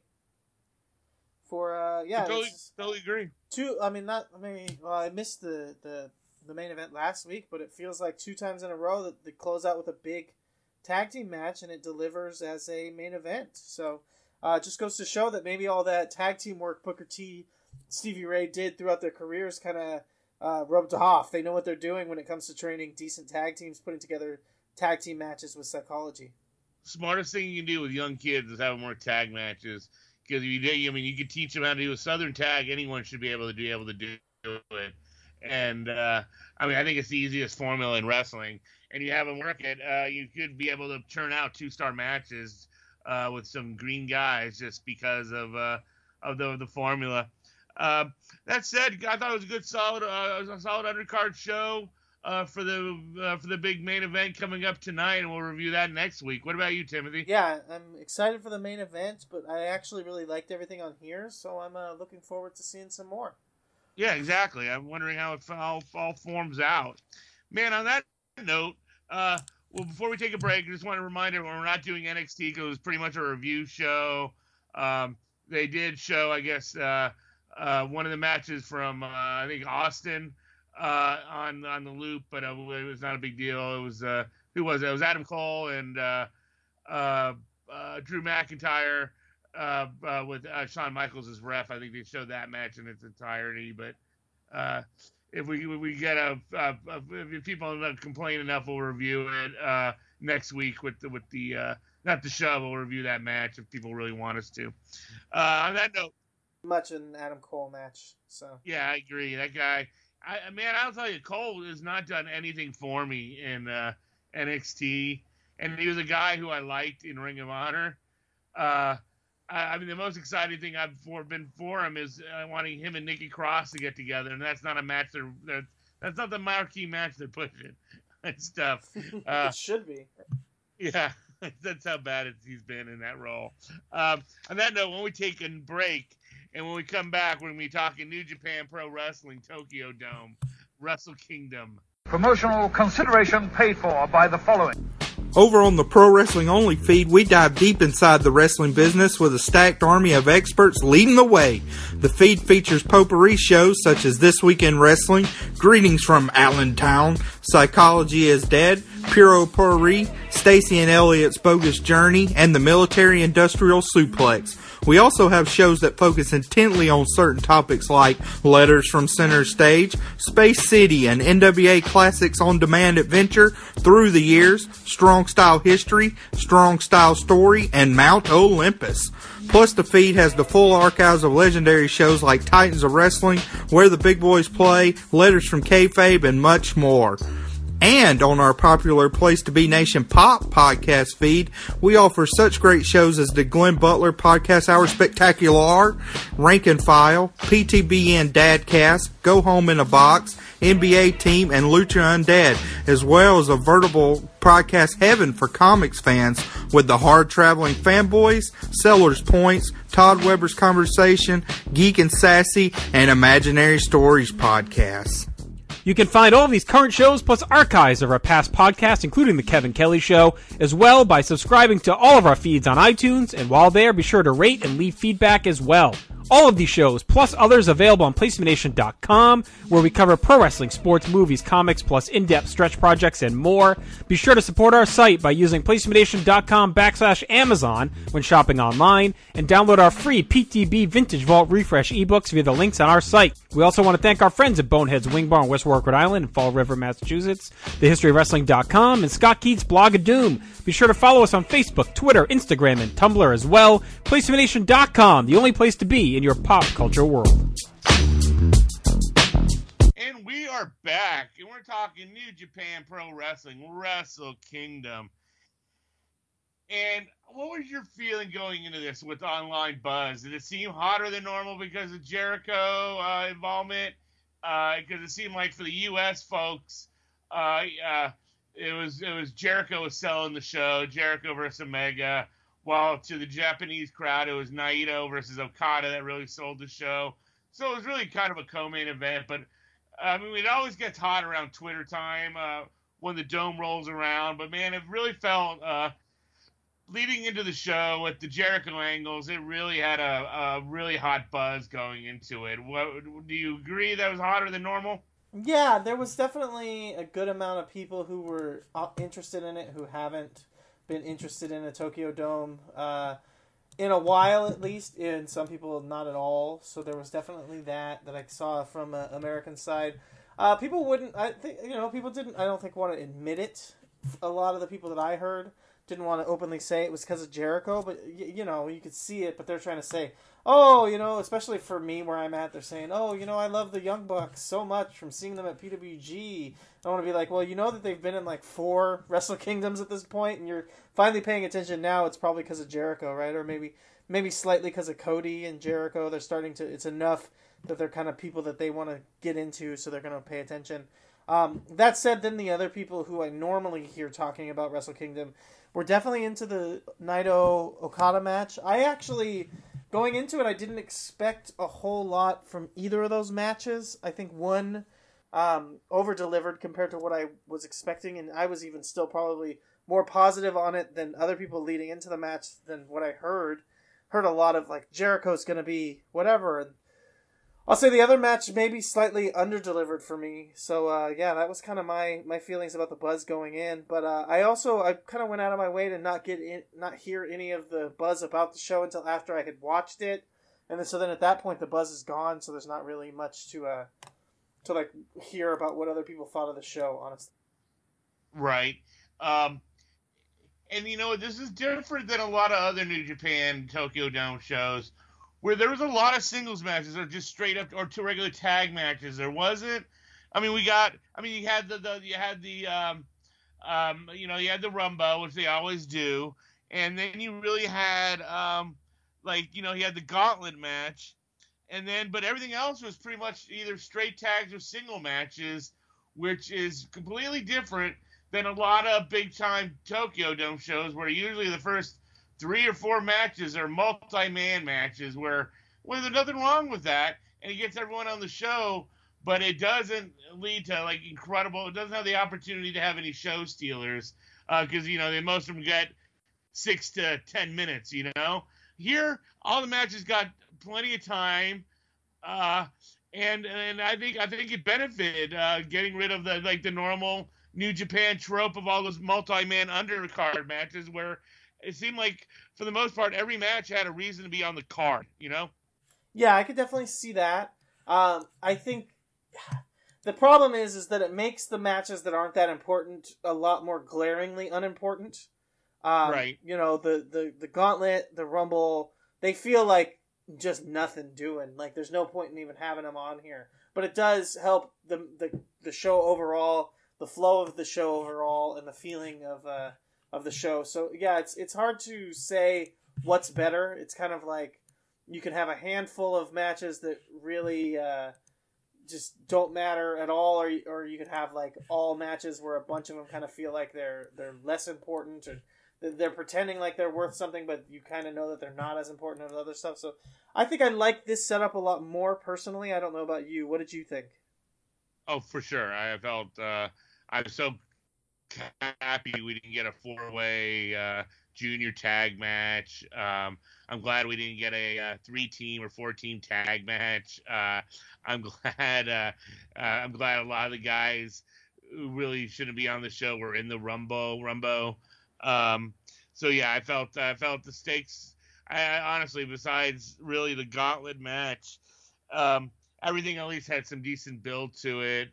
Totally agree. I missed the main event last week, but it feels like 2 times in a row that they close out with a big tag team match, and it delivers as a main event. So just goes to show that maybe all that tag team work Booker T, Stevie Ray did throughout their careers kind of rubbed off. They know what they're doing when it comes to training decent tag teams, putting together tag team matches with psychology. Smartest thing you can do with young kids is have more tag matches, because you could teach them how to do a Southern tag. Anyone should be able to do it. And I think it's the easiest formula in wrestling. And you have them work it. You could be able to turn out 2-star matches with some green guys just because of the formula. That said, I thought it was a good, solid undercard show for the big main event coming up tonight, and we'll review that next week. What about you, Timothy? Yeah, I'm excited for the main event, but I actually really liked everything on here, so I'm looking forward to seeing some more. Yeah, exactly. I'm wondering how it all forms out. Man, on that note, before we take a break, I just want to remind everyone we're not doing NXT because it was pretty much a review show. They did show, I guess, one of the matches from, I think, Austin on the loop, but it was not a big deal. It was, who was it? It was Adam Cole and Drew McIntyre. With Shawn Michaels as ref. I think they showed that match in its entirety. But if we get if people complain enough, we'll review it next week with the not the show. We'll review that match if people really want us to. On that note, much an Adam Cole match. So yeah, I agree. That guy, I'll tell you, Cole has not done anything for me in NXT, and he was a guy who I liked in Ring of Honor. The most exciting thing I've been for him is wanting him and Nikki Cross to get together, and that's not a match that's not the marquee match they're pushing. It's tough. It should be. Yeah, that's how bad he's been in that role. On that note, when we take a break, and when we come back, we're going to be talking New Japan Pro Wrestling, Tokyo Dome, Wrestle Kingdom. Promotional consideration paid for by the following. Over on the Pro Wrestling Only feed, we dive deep inside the wrestling business with a stacked army of experts leading the way. The feed features potpourri shows such as This Week in Wrestling, Greetings from Allentown, Psychology is Dead, Puro Potpourri, Stacy and Elliot's Bogus Journey, and the Military Industrial Suplex. We also have shows that focus intently on certain topics like Letters from Center Stage, Space City, and NWA Classics on Demand Adventure, Through the Years, Strong Style History, Strong Style Story, and Mount Olympus. Plus, the feed has the full archives of legendary shows like Titans of Wrestling, Where the Big Boys Play, Letters from Kayfabe, and much more. And on our popular Place to Be Nation Pop podcast feed, we offer such great shows as the Glenn Butler Podcast Hour Spectacular, Rank and File, PTBN Dadcast, Go Home in a Box, NBA Team, and Lucha Undead, as well as a veritable podcast heaven for comics fans with the Hard Traveling Fanboys, Sellers Points, Todd Weber's Conversation, Geek and Sassy, and Imaginary Stories podcasts. You can find all of these current shows plus archives of our past podcasts, including The Kevin Kelly Show, as well by subscribing to all of our feeds on iTunes, and while there, be sure to rate and leave feedback as well. All of these shows, plus others, available on PlacementNation.com, where we cover pro wrestling, sports, movies, comics, plus in-depth stretch projects and more. Be sure to support our site by using PlacementNation.com/Amazon when shopping online, and download our free PTB Vintage Vault Refresh ebooks via the links on our site. We also want to thank our friends at Bonehead's Wing Bar in West Warwick, Rhode Island, and Fall River, Massachusetts, TheHistoryOfWrestling.com, and Scott Keats' Blog of Doom. Be sure to follow us on Facebook, Twitter, Instagram, and Tumblr as well. PlacementNation.com, the only place to be in your pop culture world. And we are back, and we're talking New Japan Pro Wrestling, Wrestle Kingdom. And what was your feeling going into this with online buzz? Did it seem hotter than normal because of Jericho involvement? Because it seemed like for the U.S. folks, it was Jericho was selling the show, Jericho versus Omega. While to the Japanese crowd, it was Naito versus Okada that really sold the show. So it was really kind of a co-main event. But, I mean, it always gets hot around Twitter time when the Dome rolls around. But, man, it really felt, leading into the show with the Jericho angles, it really had a really hot buzz going into it. Do you agree that was hotter than normal? Yeah, there was definitely a good amount of people who were interested in it who haven't been interested in a Tokyo Dome in a while, at least, and some people not at all. So there was definitely that I saw from American side. People wouldn't, people didn't, I don't think, want to admit it. A lot of the people that I heard didn't want to openly say it was because of Jericho, but you could see it. But they're trying to say, especially for me where I'm at, they're saying, I love the Young Bucks so much from seeing them at PWG. I want to be like, well, that they've been in like 4 Wrestle Kingdoms at this point, and you're finally paying attention now. It's probably because of Jericho, right? Or maybe slightly because of Cody and Jericho. They're starting to. It's enough that they're kind of people that they want to get into, so they're going to pay attention. That said, then the other people who I normally hear talking about Wrestle Kingdom were definitely into the Naito Okada match. I actually, going into it, I didn't expect a whole lot from either of those matches. I think one over-delivered compared to what I was expecting, and I was even still probably more positive on it than other people leading into the match than what I heard. Heard a lot of, like, Jericho's going to be whatever, and I'll say the other match maybe slightly under-delivered for me. So, that was kind of my feelings about the buzz going in. But I kind of went out of my way to not hear any of the buzz about the show until after I had watched it. And then at that point, the buzz is gone, so there's not really much to hear about what other people thought of the show, honestly. Right. And this is different than a lot of other New Japan Tokyo Dome shows, where there was a lot of singles matches or just straight up or 2 regular tag matches. There wasn't. I mean, you had you had the Rumble, which they always do, and then you really had you had the Gauntlet match, but everything else was pretty much either straight tags or single matches, which is completely different than a lot of big time Tokyo Dome shows, where usually the first 3 or 4 matches are multi-man matches where there's nothing wrong with that, and it gets everyone on the show, but it doesn't lead to incredible. It doesn't have the opportunity to have any show stealers. because most of them get 6 to 10 minutes. Here all the matches got plenty of time, and I think it benefited getting rid of the normal New Japan trope of all those multi-man undercard matches where it seemed like for the most part every match had a reason to be on the card. Yeah, I could definitely see that. I think the problem is that it makes the matches that aren't that important a lot more glaringly unimportant. Right. The Gauntlet, the Rumble, they feel like just nothing doing. Like there's no point in even having them on here. But it does help the show overall, the flow of the show overall, and the feeling of the show. So yeah, it's hard to say what's better. It's kind of like you can have a handful of matches that really just don't matter at all, or you could have like all matches where a bunch of them kind of feel like they're less important, or they're pretending like they're worth something, but you kind of know that they're not as important as other stuff. So I think I like this setup a lot more personally. I don't know about you. What did you think? Oh, for sure. I felt I was so happy we didn't get a 4-way junior tag match. I'm glad we didn't get a 3-team or 4-team tag match. I'm glad a lot of the guys who really shouldn't be on the show were in the Rumbo. So yeah, I felt the stakes. I honestly, besides really the Gauntlet match, everything at least had some decent build to it,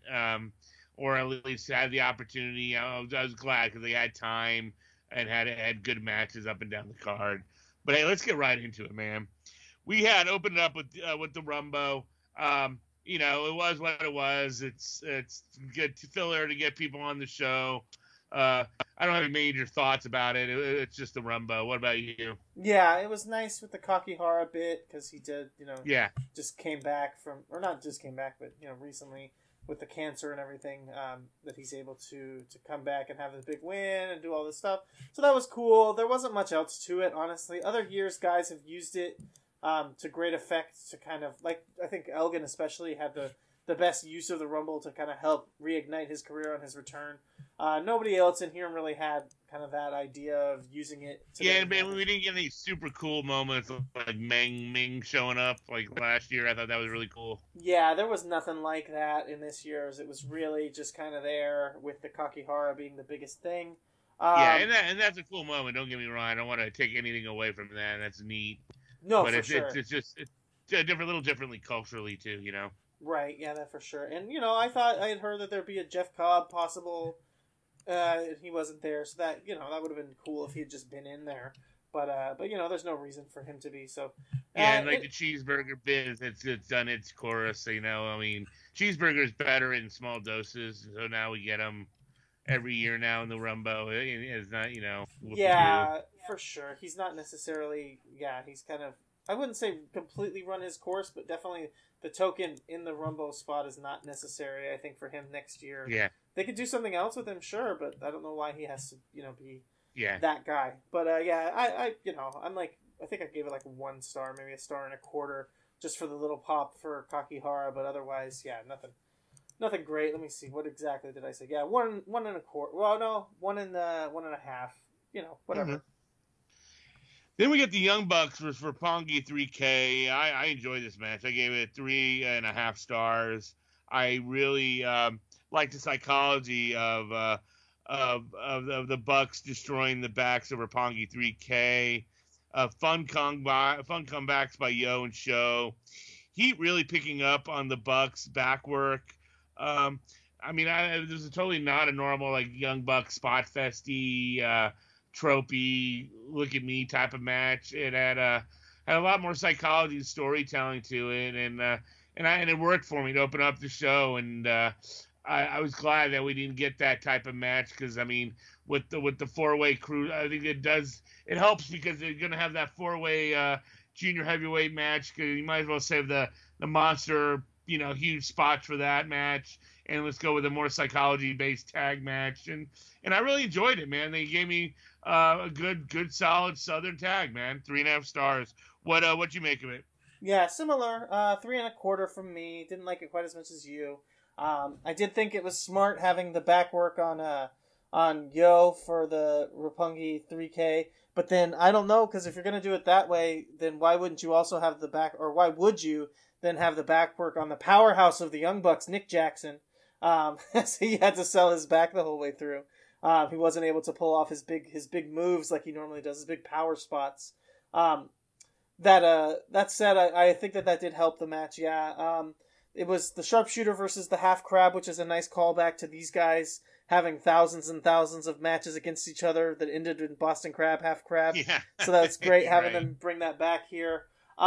or at least had the opportunity. I was glad because they had time and had good matches up and down the card. But hey, let's get right into it, man. We had opened up with the Rumbo. It was what it was. It's good filler to get people on the show. I don't have any major thoughts about it. It's just the Rumbo. What about you? Yeah, it was nice with the Kakihara bit because he did, yeah, just came back from, or not just came back, but recently with the cancer and everything, that he's able to come back and have this big win and do all this stuff. So that was cool. There wasn't much else to it, honestly. Other years, guys have used it to great effect to kind of, like, I think Elgin especially had the best use of the Rumble to kind of help reignite his career on his return. Nobody else in here really had kind of that idea of using it. Yeah, man, we didn't get any super cool moments like Ming showing up like last year. I thought that was really cool. Yeah, there was nothing like that in this year's. It was really just kind of there with the Kakihara being the biggest thing. Yeah, and that's a cool moment. Don't get me wrong. I don't want to take anything away from that. That's neat. No, but for it's, sure. it's a little differently culturally too, Right, yeah, that for sure. And, I thought I had heard that there'd be a Jeff Cobb possible. He wasn't there, so that, that would have been cool if he had just been in there. But there's no reason for him to be, so. Yeah, and like the cheeseburger biz, it's done its chorus, I mean, cheeseburger's better in small doses, so now we get them every year now in the Rumbo. It's not, Yeah, for sure. He's not necessarily, he's kind of, I wouldn't say completely run his course, but definitely the token in the Rumbo spot is not necessary, I think, for him next year. Yeah. They could do something else with him, sure, but I don't know why he has to, be yeah. that guy. But, I I'm like, I think I gave it like 1 star, maybe 1.25 stars, just for the little pop for Kakihara, but otherwise, yeah, nothing great. Let me see, what exactly did I say? Yeah, 1.25. Well, no, 1.5. Whatever. Mm-hmm. Then we get the Young Bucks versus Roppongi 3K. I enjoyed this match. I gave it 3.5 stars. I really like the psychology of the Bucks destroying the backs of Roppongi 3K. Fun comebacks by Yo and Sho. Heat really picking up on the Bucks back work. This is totally not a normal like Young Bucks spot festy. Tropey, look at me type of match. It had a lot more psychology and storytelling to it, and it worked for me to open up the show. And I was glad that we didn't get that type of match because with the 4-way crew, I think it helps because they're gonna have that 4-way junior heavyweight match. Because you might as well save the monster huge spots for that match. And let's go with a more psychology-based tag match. And I really enjoyed it, man. They gave me a good, solid Southern tag, man. 3.5 stars. What you make of it? Yeah, similar. 3.25 from me. Didn't like it quite as much as you. I did think it was smart having the back work on on Yo for the Roppongi 3K. But then I don't know, because if you're going to do it that way, then why wouldn't you also have the back, or why would you then have the back work on the powerhouse of the Young Bucks, Nick Jackson? So he had to sell his back the whole way through. He wasn't able to pull off his big moves like he normally does, his big power spots. That said, I think that did help the match. Yeah. It was the sharpshooter versus the half crab, which is a nice callback to these guys having thousands and thousands of matches against each other that ended in Boston Crab, half crab. Yeah. So that's great having them bring that back here.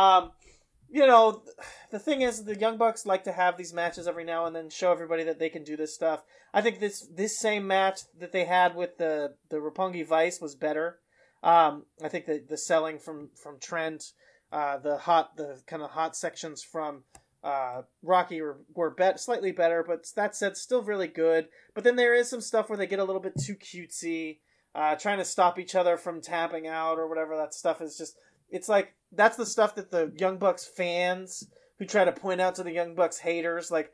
The thing is, the Young Bucks like to have these matches every now and then, show everybody that they can do this stuff. I think this same match that they had with the Roppongi Vice was better. I think that the selling from Trent, the kind of hot sections from Rocky were slightly better, but that said, still really good. But then there is some stuff where they get a little bit too cutesy, trying to stop each other from tapping out or whatever. That stuff is just, it's like, that's the stuff that the Young Bucks fans who try to point out to the Young Bucks haters, like,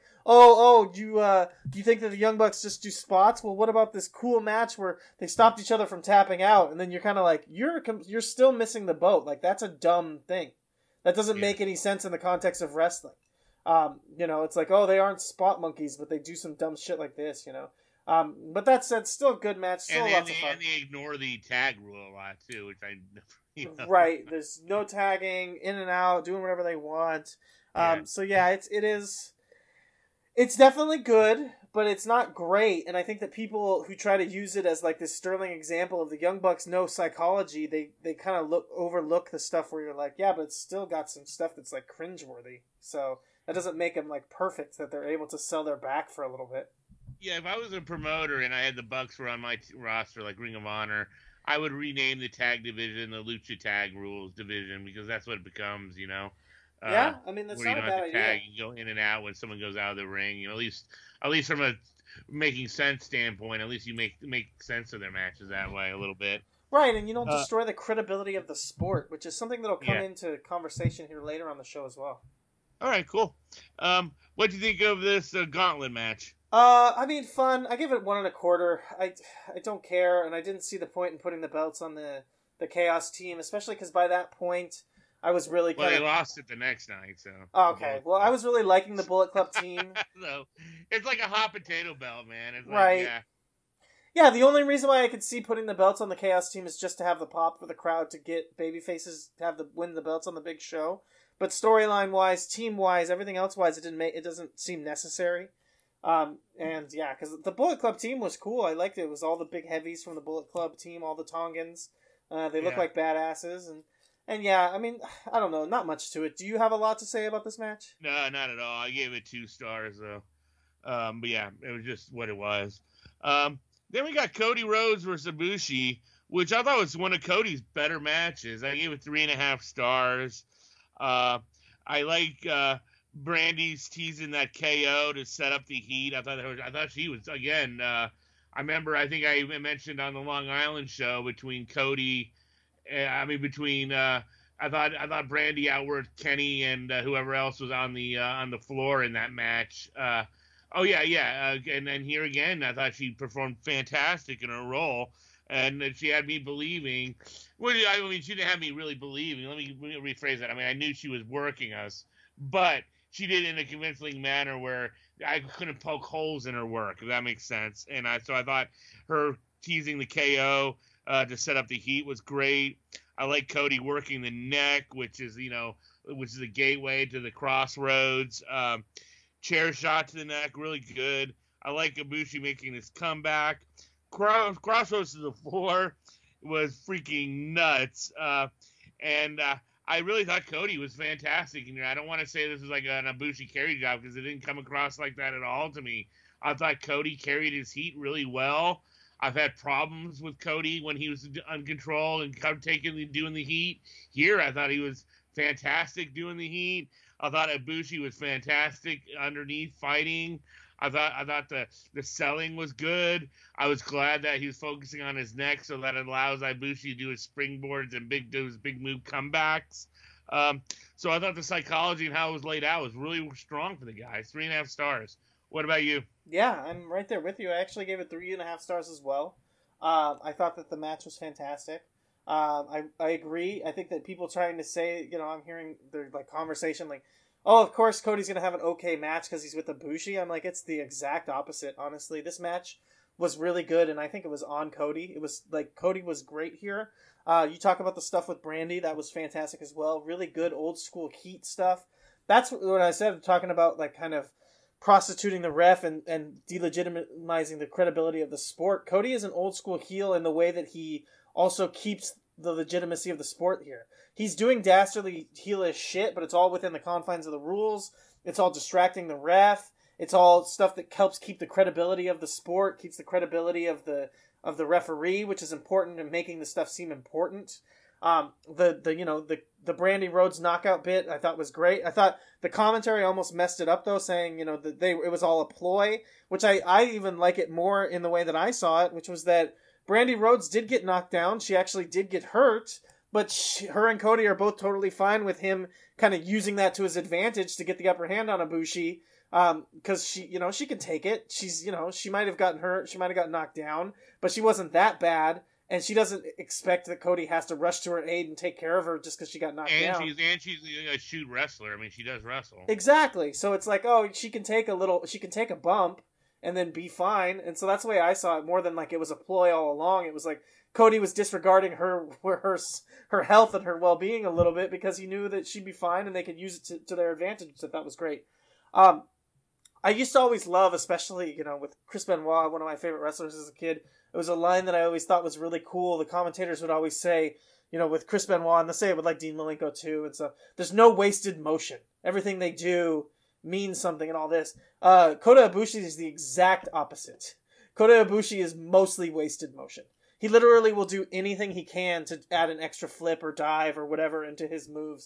you think that the Young Bucks just do spots? Well, what about this cool match where they stopped each other from tapping out? And then you're kind of like, you're still missing the boat. Like, that's a dumb thing. That doesn't make any sense in the context of wrestling. It's like, they aren't spot monkeys, but they do some dumb shit like this, But that said, still a good match, still lots of fun. And they ignore the tag rule a lot, too, which I never, Right, there's no tagging, in and out, doing whatever they want. So yeah, it's definitely good, but it's not great, and I think that people who try to use it as like this sterling example of the Young Bucks know psychology, they kind of overlook the stuff where you're like, yeah, but it's still got some stuff that's like cringeworthy. So that doesn't make them like perfect that they're able to sell their back for a little bit. Yeah, if I was a promoter and I had the Bucks were on my roster, like Ring of Honor, I would rename the tag division the Lucha Tag Rules division, because that's what it becomes, Yeah, I mean, that's where not you a don't bad have to tag, idea. you go in and out when someone goes out of the ring. At least from a making sense standpoint, at least you make sense of their matches that way a little bit. Right, and you don't destroy the credibility of the sport, which is something that'll come Yeah. into conversation here later on the show as well. All right, cool. What do you think of this gauntlet match? I mean, fun. I give it 1 1/4. I don't care, and I didn't see the point in putting the belts on the Chaos team, especially because by that point, I was really Well, kind they of... lost it the next night, so. Oh, okay, well, I was really liking the Bullet Club team. So, it's like a hot potato belt, man. It's like, Right. Yeah. Yeah, the only reason why I could see putting the belts on the Chaos team is just to have the pop for the crowd to get babyfaces to have win the belts on the big show. But storyline wise, team wise, everything else wise, it doesn't seem necessary. And yeah, because the Bullet Club team was cool. I liked it. It was all the big heavies from the Bullet Club team, all the Tongans. They look like badasses, and yeah, I mean, I don't know, not much to it. Do you have a lot to say about this match? No, not at all. I gave it 2 stars though. But yeah, it was just what it was. Then we got Cody Rhodes versus Ibushi, which I thought was one of Cody's better matches. I gave it 3.5 stars. I like Brandy's teasing that KO to set up the heat. I thought she was again. I remember. I think I mentioned on the Long Island show between Cody. I thought Brandy outworked Kenny and whoever else was on the floor in that match. And then here again, I thought she performed fantastic in her role, and she had me believing. Well, I mean, she didn't have me really believing. Let me rephrase that. I mean, I knew she was working us, but she did it in a convincing manner where I couldn't poke holes in her work, if that makes sense. And so I thought her teasing the KO to set up the heat was great. I like Cody working the neck, which is a gateway to the crossroads. Chair shot to the neck, really good. I like Ibushi making his comeback. Crossroads to the floor was freaking nuts. And I really thought Cody was fantastic. And I don't want to say this was like an Ibushi carry job because it didn't come across like that at all to me. I thought Cody carried his heat really well. I've had problems with Cody when he was uncontrolled and doing the heat. Here, I thought he was fantastic doing the heat. I thought Ibushi was fantastic underneath fighting. I thought the selling was good. I was glad that he was focusing on his neck, so that allows Ibushi to do his springboards and do his big move comebacks. So I thought the psychology and how it was laid out was really strong for the guys. 3.5 stars. What about you? Yeah, I'm right there with you. I actually gave it 3.5 stars as well. I thought that the match was fantastic. I agree. I think that people trying to say, I'm hearing their like conversation like, oh, of course Cody's going to have an okay match because he's with Ibushi. I'm like, it's the exact opposite, honestly. This match was really good, and I think it was on Cody. It was like, Cody was great here. You talk about the stuff with Brandy, that was fantastic as well. Really good old school heat stuff. That's what I said, talking about like kind of prostituting the ref and delegitimizing the credibility of the sport. Cody is an old school heel in the way that he also keeps the legitimacy of the sport here. He's doing dastardly heelish shit, but it's all within the confines of the rules. It's all distracting the ref. It's all stuff that helps keep the credibility of the sport, keeps the credibility of the referee, which is important in making the stuff seem important. The Brandy Rhodes knockout bit I thought was great. I thought the commentary almost messed it up though, saying that it was all a ploy, which I even like it more in the way that I saw it, which was that Brandy Rhodes did get knocked down. She actually did get hurt, but her and Cody are both totally fine with him kind of using that to his advantage to get the upper hand on Ibushi. Because she can take it. She might have gotten hurt. She might have gotten knocked down, but she wasn't that bad. And she doesn't expect that Cody has to rush to her aid and take care of her just because she got knocked down. She's a shoot wrestler. I mean, she does wrestle. Exactly. So it's like, oh, she can take a bump and then be fine. And so that's the way I saw it, more than like it was a ploy all along. It was like Cody was disregarding her health and her well-being a little bit because he knew that she'd be fine and they could use it to their advantage, which I thought was great. I used to always love, especially, with Chris Benoit, one of my favorite wrestlers as a kid, it was a line that I always thought was really cool. The commentators would always say, with Chris Benoit, and they say it with like Dean Malenko too, and so there's no wasted motion. Everything they do means something and all this. Kota Ibushi is the exact opposite. Kota Ibushi is mostly wasted motion. He literally will do anything he can to add an extra flip or dive or whatever into his moves.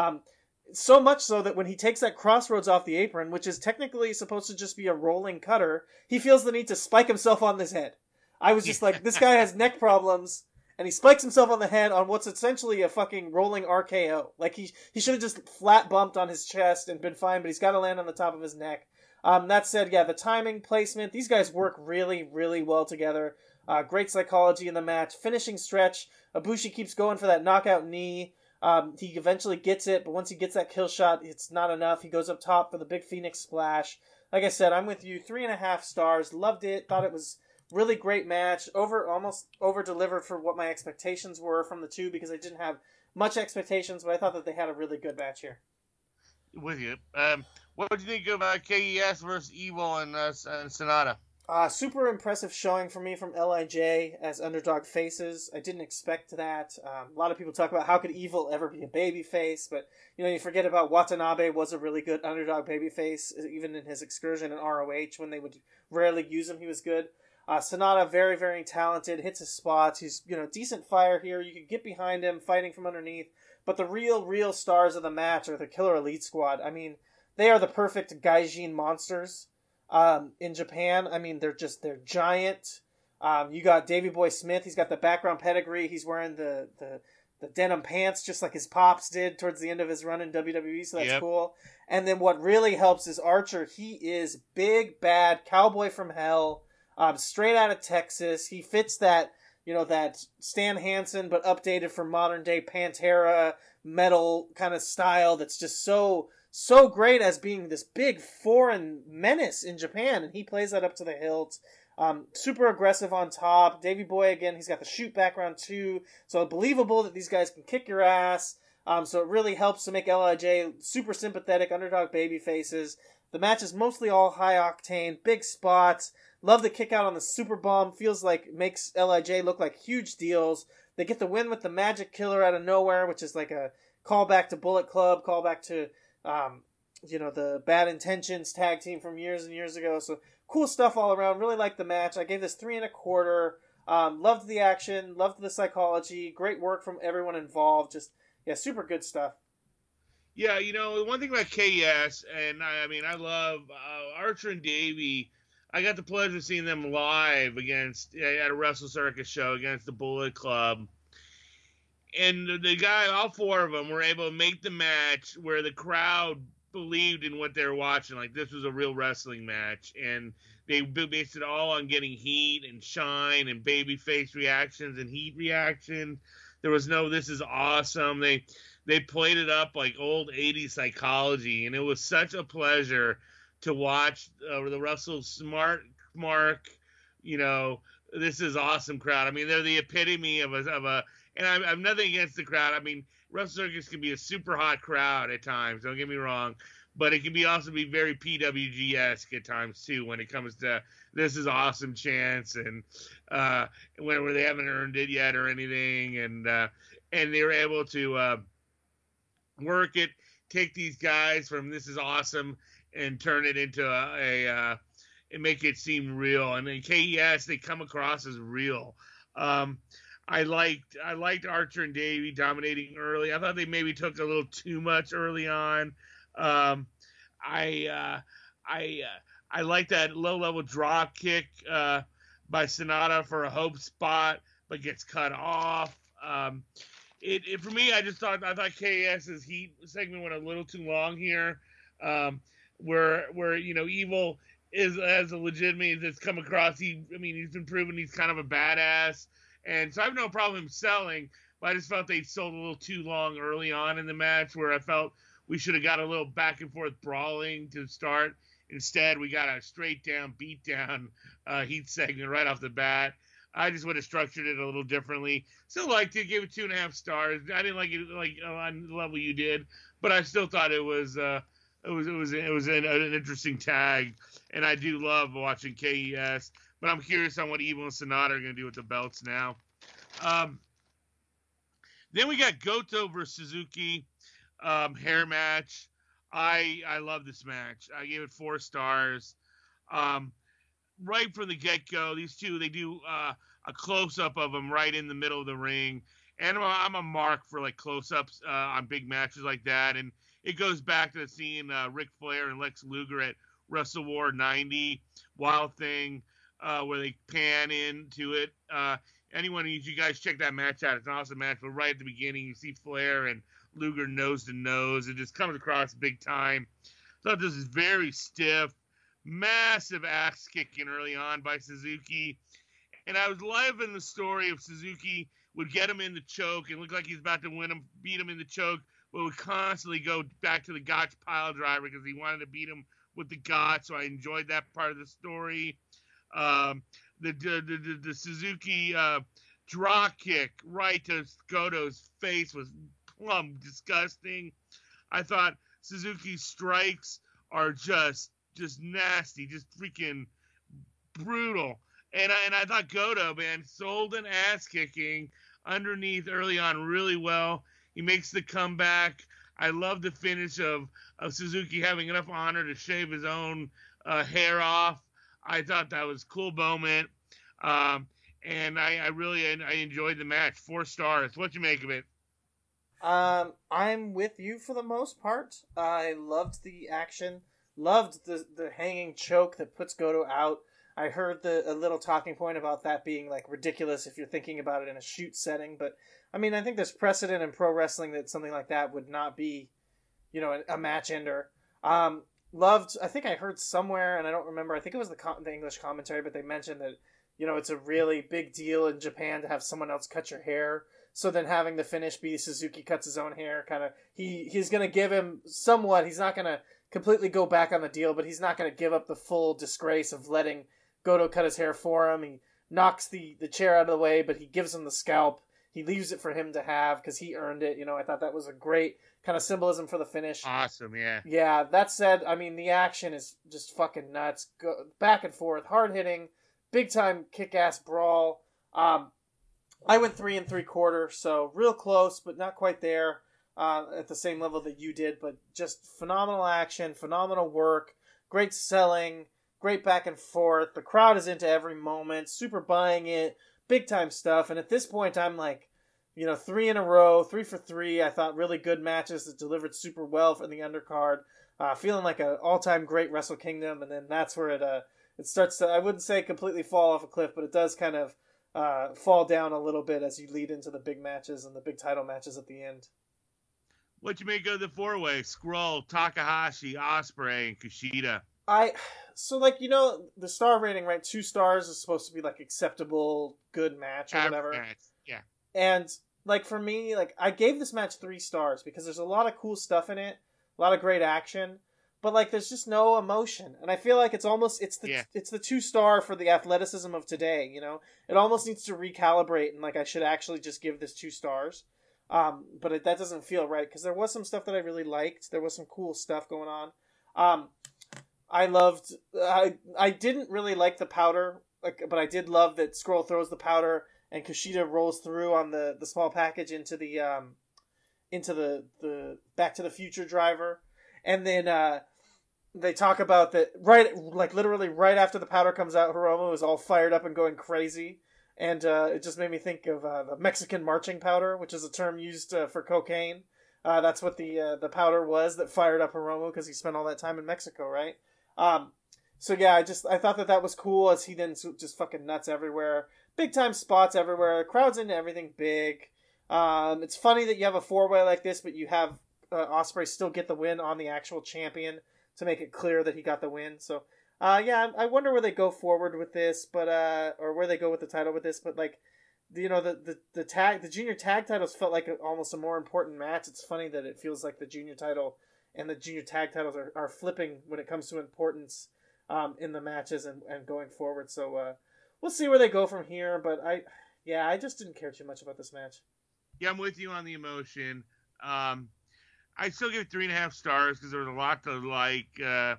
So much so that when he takes that crossroads off the apron, which is technically supposed to just be a rolling cutter, he feels the need to spike himself on his head. I was just like, this guy has neck problems, and he spikes himself on the head on what's essentially a fucking rolling RKO. Like, he should have just flat bumped on his chest and been fine, but he's got to land on the top of his neck. That said, yeah, the timing, placement, these guys work really, really well together. Great psychology in the match. Finishing stretch, Ibushi keeps going for that knockout knee. He eventually gets it, but once he gets that kill shot, it's not enough. He goes up top for the big Phoenix splash. Like I said, I'm with you. 3.5 stars. Loved it. Thought it was really great match. Almost over-delivered for what my expectations were from the two, because I didn't have much expectations, but I thought that they had a really good match here. With you. What did you think about KES versus Evil and Sonata? Super impressive showing for me from LIJ as underdog faces. I didn't expect that. A lot of people talk about how could Evil ever be a babyface, but you forget about Watanabe was a really good underdog babyface, even in his excursion in ROH when they would rarely use him, he was good. Sonata, very, very talented, hits his spots. He's decent fire here. You can get behind him, fighting from underneath. But the real stars of the match are the Killer Elite Squad. I mean, they are the perfect gaijin monsters. In Japan, I mean, they're giant. You got Davey Boy Smith. He's got the background pedigree. He's wearing the denim pants just like his pops did towards the end of his run in WWE, so that's cool. And then what really helps is Archer. He is big, bad cowboy from hell, straight out of Texas. He fits that, that Stan Hansen, but updated for modern day Pantera metal kind of style that's just so great as being this big foreign menace in Japan, and he plays that up to the hilt. Super aggressive on top. Davey Boy, again, he's got the shoot background too, so believable that these guys can kick your ass. So it really helps to make LIJ super sympathetic underdog baby faces. The match is mostly all high octane, big spots. Love the kick out on the super bomb. Feels like makes LIJ look like huge deals. They get the win with the Magic Killer out of nowhere, which is like a callback to Bullet Club, callback to the Bad Intentions tag team from years and years ago. So cool stuff all around. Really liked the match. I gave this 3.25. Loved the action. Loved the psychology. Great work from everyone involved. Just, super good stuff. Yeah, one thing about KES, and I love Archer and Davey. I got the pleasure of seeing them live at a Wrestle Circus show against the Bullet Club. And the guy, all four of them, were able to make the match where the crowd believed in what they were watching. Like, this was a real wrestling match. And They based it all on getting heat and shine and babyface reactions and heat reactions. There was no, this is awesome. They played it up like old 80s psychology, and it was such a pleasure to watch the Russell Smart Mark, this is awesome crowd. I mean, they're the epitome of a and I'm nothing against the crowd. I mean, Wrestle Circus can be a super hot crowd at times, don't get me wrong, but it can be also be very PWG-esque at times too when it comes to this is awesome chants and where they haven't earned it yet or anything, and they were able to work it, take these guys from this is awesome and turn it into and make it seem real. And in KES, they come across as real. I liked Archer and Davey dominating early. I thought they maybe took a little too much early on. I like that low level drop kick by Sonata for a hope spot, but gets cut off. It for me, I thought KES's heat segment went a little too long here. Where Evil is as a legitimate that's come across. He's been proven he's kind of a badass. And so I have no problem him selling, but I just felt they sold a little too long early on in the match where I felt we should have got a little back and forth brawling to start. Instead, we got a straight down, beat down heat segment right off the bat. I just would have structured it a little differently. Still liked it, gave it 2.5 stars. I didn't like it like on the level you did, but I still thought it was an interesting tag. And I do love watching KES. But I'm curious on what Evil and Sonata are going to do with the belts now. Then we got Goto versus Suzuki hair match. I love this match. I gave it 4 stars. Right from the get-go, these two, they do a close-up of them right in the middle of the ring. And I'm a mark for like close-ups on big matches like that. And it goes back to seeing Ric Flair and Lex Luger at Wrestle War 90, Wild Thing. Where they pan into it. You guys check that match out. It's an awesome match. But right at the beginning, you see Flair and Luger nose to nose. It just comes across big time. Thought this is very stiff, massive axe kicking early on by Suzuki. And I was loving the story of Suzuki would get him in the choke and look like he's about to beat him in the choke, but would constantly go back to the Gotch pile driver because he wanted to beat him with the Gotch. So I enjoyed that part of the story. The Suzuki drop kick right to Goto's face was plumb disgusting. I thought Suzuki's strikes are just nasty, just freaking brutal. And I thought Goto, man, sold an ass kicking underneath early on really well. He makes the comeback. I love the finish of Suzuki having enough honor to shave his own hair off. I thought that was a cool moment. And I really enjoyed the match. 4 stars. What you make of it? I'm with you for the most part. I loved the action. Loved the hanging choke that puts Goto out. I heard a little talking point about that being like ridiculous if you're thinking about it in a shoot setting. But I mean, I think there's precedent in pro wrestling that something like that would not be, a match ender. Loved. I think I heard somewhere, and I don't remember. I think it was the English commentary, but they mentioned that it's a really big deal in Japan to have someone else cut your hair. So then having the finish be Suzuki cuts his own hair, kind of he's going to give him somewhat. He's not going to completely go back on the deal, but he's not going to give up the full disgrace of letting Goto cut his hair for him. He knocks the chair out of the way, but he gives him the scalp. He leaves it for him to have because he earned it. I thought that was a great kind of symbolism for the finish. Awesome, yeah. Yeah, that said, I mean, the action is just fucking nuts. Back and forth, hard-hitting, big-time kick-ass brawl. I went 3 3/4, so real close, but not quite there at the same level that you did. But just phenomenal action, phenomenal work, great selling, great back and forth. The crowd is into every moment, super buying it, big time stuff. And at this point, I'm like, 3 in a row, 3 for 3. I thought really good matches that delivered super well for the undercard. Feeling like an all-time great Wrestle Kingdom, and then that's where it starts to, I wouldn't say completely fall off a cliff, but it does kind of fall down a little bit as you lead into the big matches and the big title matches at the end. What you make of the 4-way? Skrull, Takahashi, Ospreay, and Kushida. So, like, you know, the star rating, right? 2 stars is supposed to be, like, acceptable, good match or whatever. Match. Yeah. And, like, for me, like, I gave this match 3 stars because there's a lot of cool stuff in it, a lot of great action, but, like, there's just no emotion. And I feel like it's the 2 star for the athleticism of today, you know? It almost needs to recalibrate, and, like, I should actually just give this 2 stars. But that doesn't feel right, because there was some stuff that I really liked. There was some cool stuff going on. I didn't really like the powder, but I did love that Scroll throws the powder and Kushida rolls through on the small package into the Back to the Future driver. And then they talk about that literally right after the powder comes out, Hiromu is all fired up and going crazy. And it just made me think of the Mexican marching powder, which is a term used for cocaine. That's what the powder was that fired up Hiromu, because he spent all that time in Mexico, right? So yeah, I thought that was cool, as he then just fucking nuts everywhere. Big time spots everywhere. Crowds into everything big. It's funny that you have a 4-way like this, but you have Ospreay still get the win on the actual champion to make it clear that he got the win. So yeah, I wonder where they go forward with this, but or where they go with the title with this. But like, you know, the junior tag titles felt like almost a more important match. It's funny that it feels like the junior title and the junior tag titles are flipping when it comes to importance in the matches and going forward. So we'll see where they go from here. But I just didn't care too much about this match. Yeah, I'm with you on the emotion. I still give it 3.5 stars because there was a lot to like.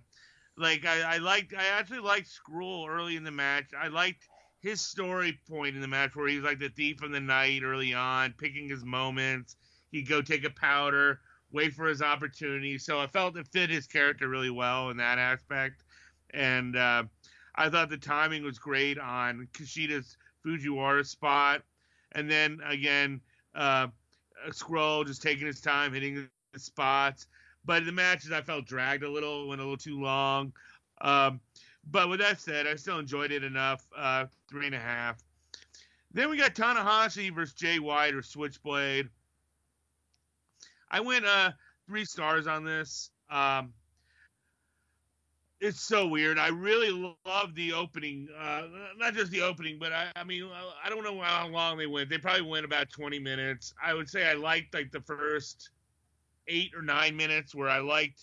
I actually liked Skrull early in the match. I liked his story point in the match where he was like the thief of the night early on, picking his moments. He'd go take a powder, wait for his opportunity. So I felt it fit his character really well in that aspect. And I thought the timing was great on Kushida's Fujiwara spot. And then, again, Skrull just taking his time, hitting the spots. But the matches I felt dragged a little, went a little too long. But with that said, I still enjoyed it enough. 3.5. Then we got Tanahashi versus Jay White or Switchblade. I went 3 stars on this. It's so weird. I really love the opening. Not just the opening, but I mean, I don't know how long they went. They probably went about 20 minutes. I would say I liked like the first 8 or 9 minutes where I liked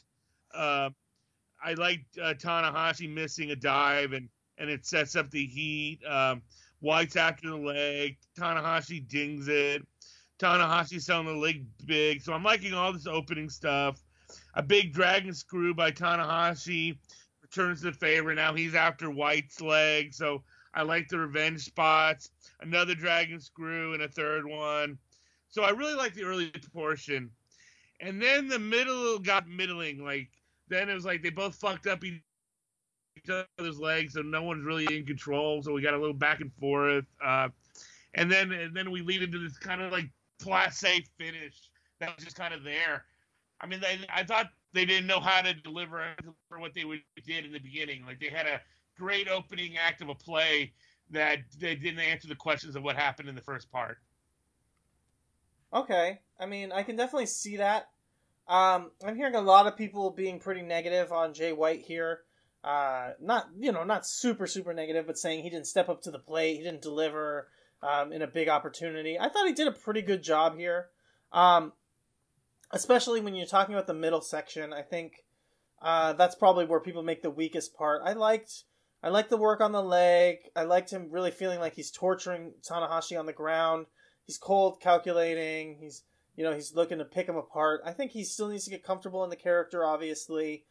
Tanahashi missing a dive and it sets up the heat. White's after the leg. Tanahashi dings it. Tanahashi selling the leg big. So I'm liking all this opening stuff. A big dragon screw by Tanahashi returns the favor. Now he's after White's leg. So I like the revenge spots. Another dragon screw and a third one. So I really like the early portion. And then the middle got middling. Like, then it was like they both fucked up each other's legs, so no one's really in control. So we got a little back and forth. And then we lead into this kind of like place finish that was just kind of there. I mean, I thought they didn't know how to deliver what they did in the beginning. Like, they had a great opening act of a play that they didn't answer the questions of what happened in the first part. Okay. I mean, I can definitely see that. I'm hearing a lot of people being pretty negative on Jay White here. Not super, super negative, but saying he didn't step up to the plate. He didn't deliver in a big opportunity. I thought he did a pretty good job here. Especially when you're talking about the middle section. I think that's probably where people make the weakest part. I liked the work on the leg. I liked him really feeling like he's torturing Tanahashi on the ground. He's cold, calculating. He's looking to pick him apart. I think he still needs to get comfortable in the character, obviously.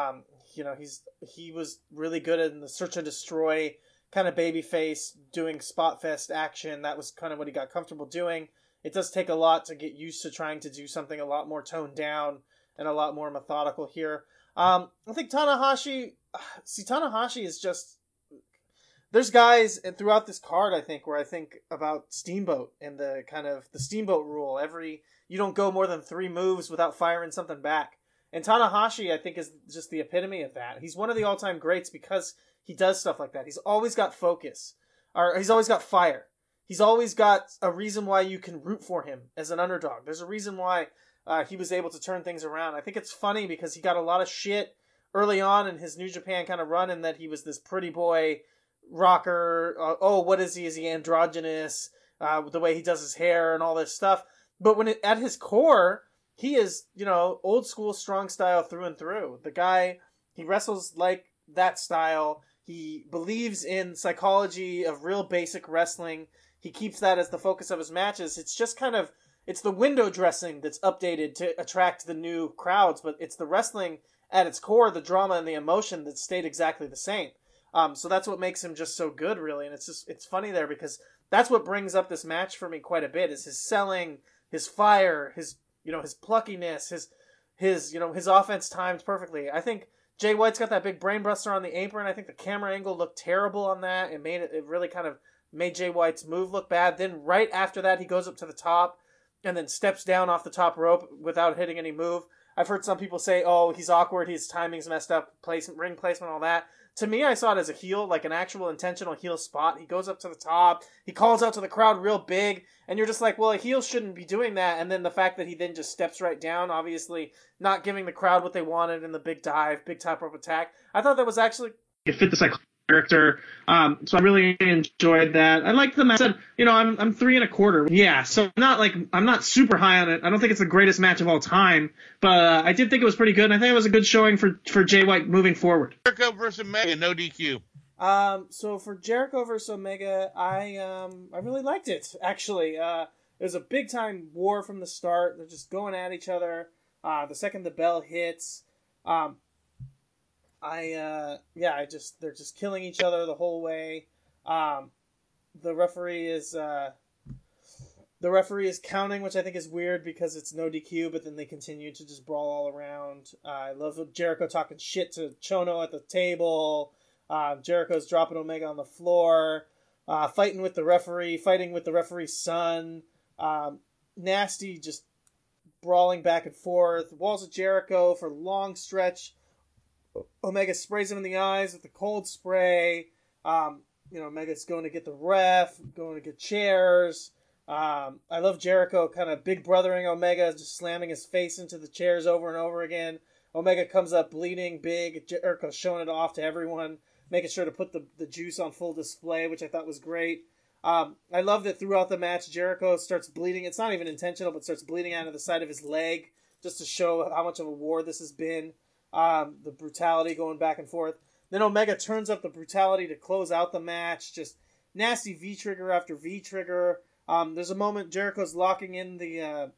He was really good in the search and destroy kind of babyface, doing spot fest action. That was kind of what he got comfortable doing. It does take a lot to get used to trying to do something a lot more toned down and a lot more methodical here. I think Tanahashi is just... There's guys throughout this card, I think, where I think about Steamboat and the kind of the Steamboat rule. You don't go more than 3 moves without firing something back. And Tanahashi, I think, is just the epitome of that. He's one of the all-time greats because he does stuff like that. He's always got focus. Or he's always got fire. He's always got a reason why you can root for him as an underdog. There's a reason why he was able to turn things around. I think it's funny because he got a lot of shit early on in his New Japan kind of run, and that he was this pretty boy rocker. What is he? Is he androgynous? The way he does his hair and all this stuff. But at his core, he is, old school strong style through and through. The guy, he wrestles like that style. He believes in psychology of real basic wrestling. He keeps that as the focus of his matches. It's just it's the window dressing that's updated to attract the new crowds, but it's the wrestling at its core, the drama and the emotion that stayed exactly the same. So that's what makes him just so good, really. And it's funny there because that's what brings up this match for me quite a bit, is his selling, his fire, his pluckiness, his offense timed perfectly. I think Jay White's got that big brainbuster on the apron. I think the camera angle looked terrible on that. It really kind of made Jay White's move look bad. Then right after that, he goes up to the top and then steps down off the top rope without hitting any move. I've heard some people say, oh, he's awkward, his timing's messed up, ring placement, all that. To me, I saw it as a heel, like an actual intentional heel spot. He goes up to the top, he calls out to the crowd real big, and you're just like, well, a heel shouldn't be doing that. And then the fact that he then just steps right down, obviously not giving the crowd what they wanted in the big dive, big top rope attack. I thought that was actually... It fit the character, so I really enjoyed that. I liked the match. I said, I'm 3 1/4. Yeah, so I'm not super high on it. I don't think it's the greatest match of all time, but I did think it was pretty good, and I think it was a good showing for Jay White moving forward. Jericho versus Omega, no DQ. So for Jericho versus Omega, I really liked it, actually. It was a big time war from the start. They're just going at each other. The second the bell hits, they're just killing each other the whole way. The referee is counting, which I think is weird because it's no DQ, but then they continue to just brawl all around. I love Jericho talking shit to Chono at the table. Jericho's dropping Omega on the floor, fighting with the referee's son. Nasty, just brawling back and forth. Walls of Jericho for a long stretch. Omega sprays him in the eyes with the cold spray. Omega's going to get the ref, going to get chairs. I love Jericho kind of big brothering Omega, just slamming his face into the chairs over and over again. Omega comes up bleeding big. Jericho showing it off to everyone, making sure to put the juice on full display, which I thought was great. I love that throughout the match, Jericho starts bleeding. It's not even intentional, but starts bleeding out of the side of his leg just to show how much of a war this has been. The brutality going back and forth. Then Omega turns up the brutality to close out the match. Just nasty V-trigger after V-trigger. There's a moment Jericho's locking in the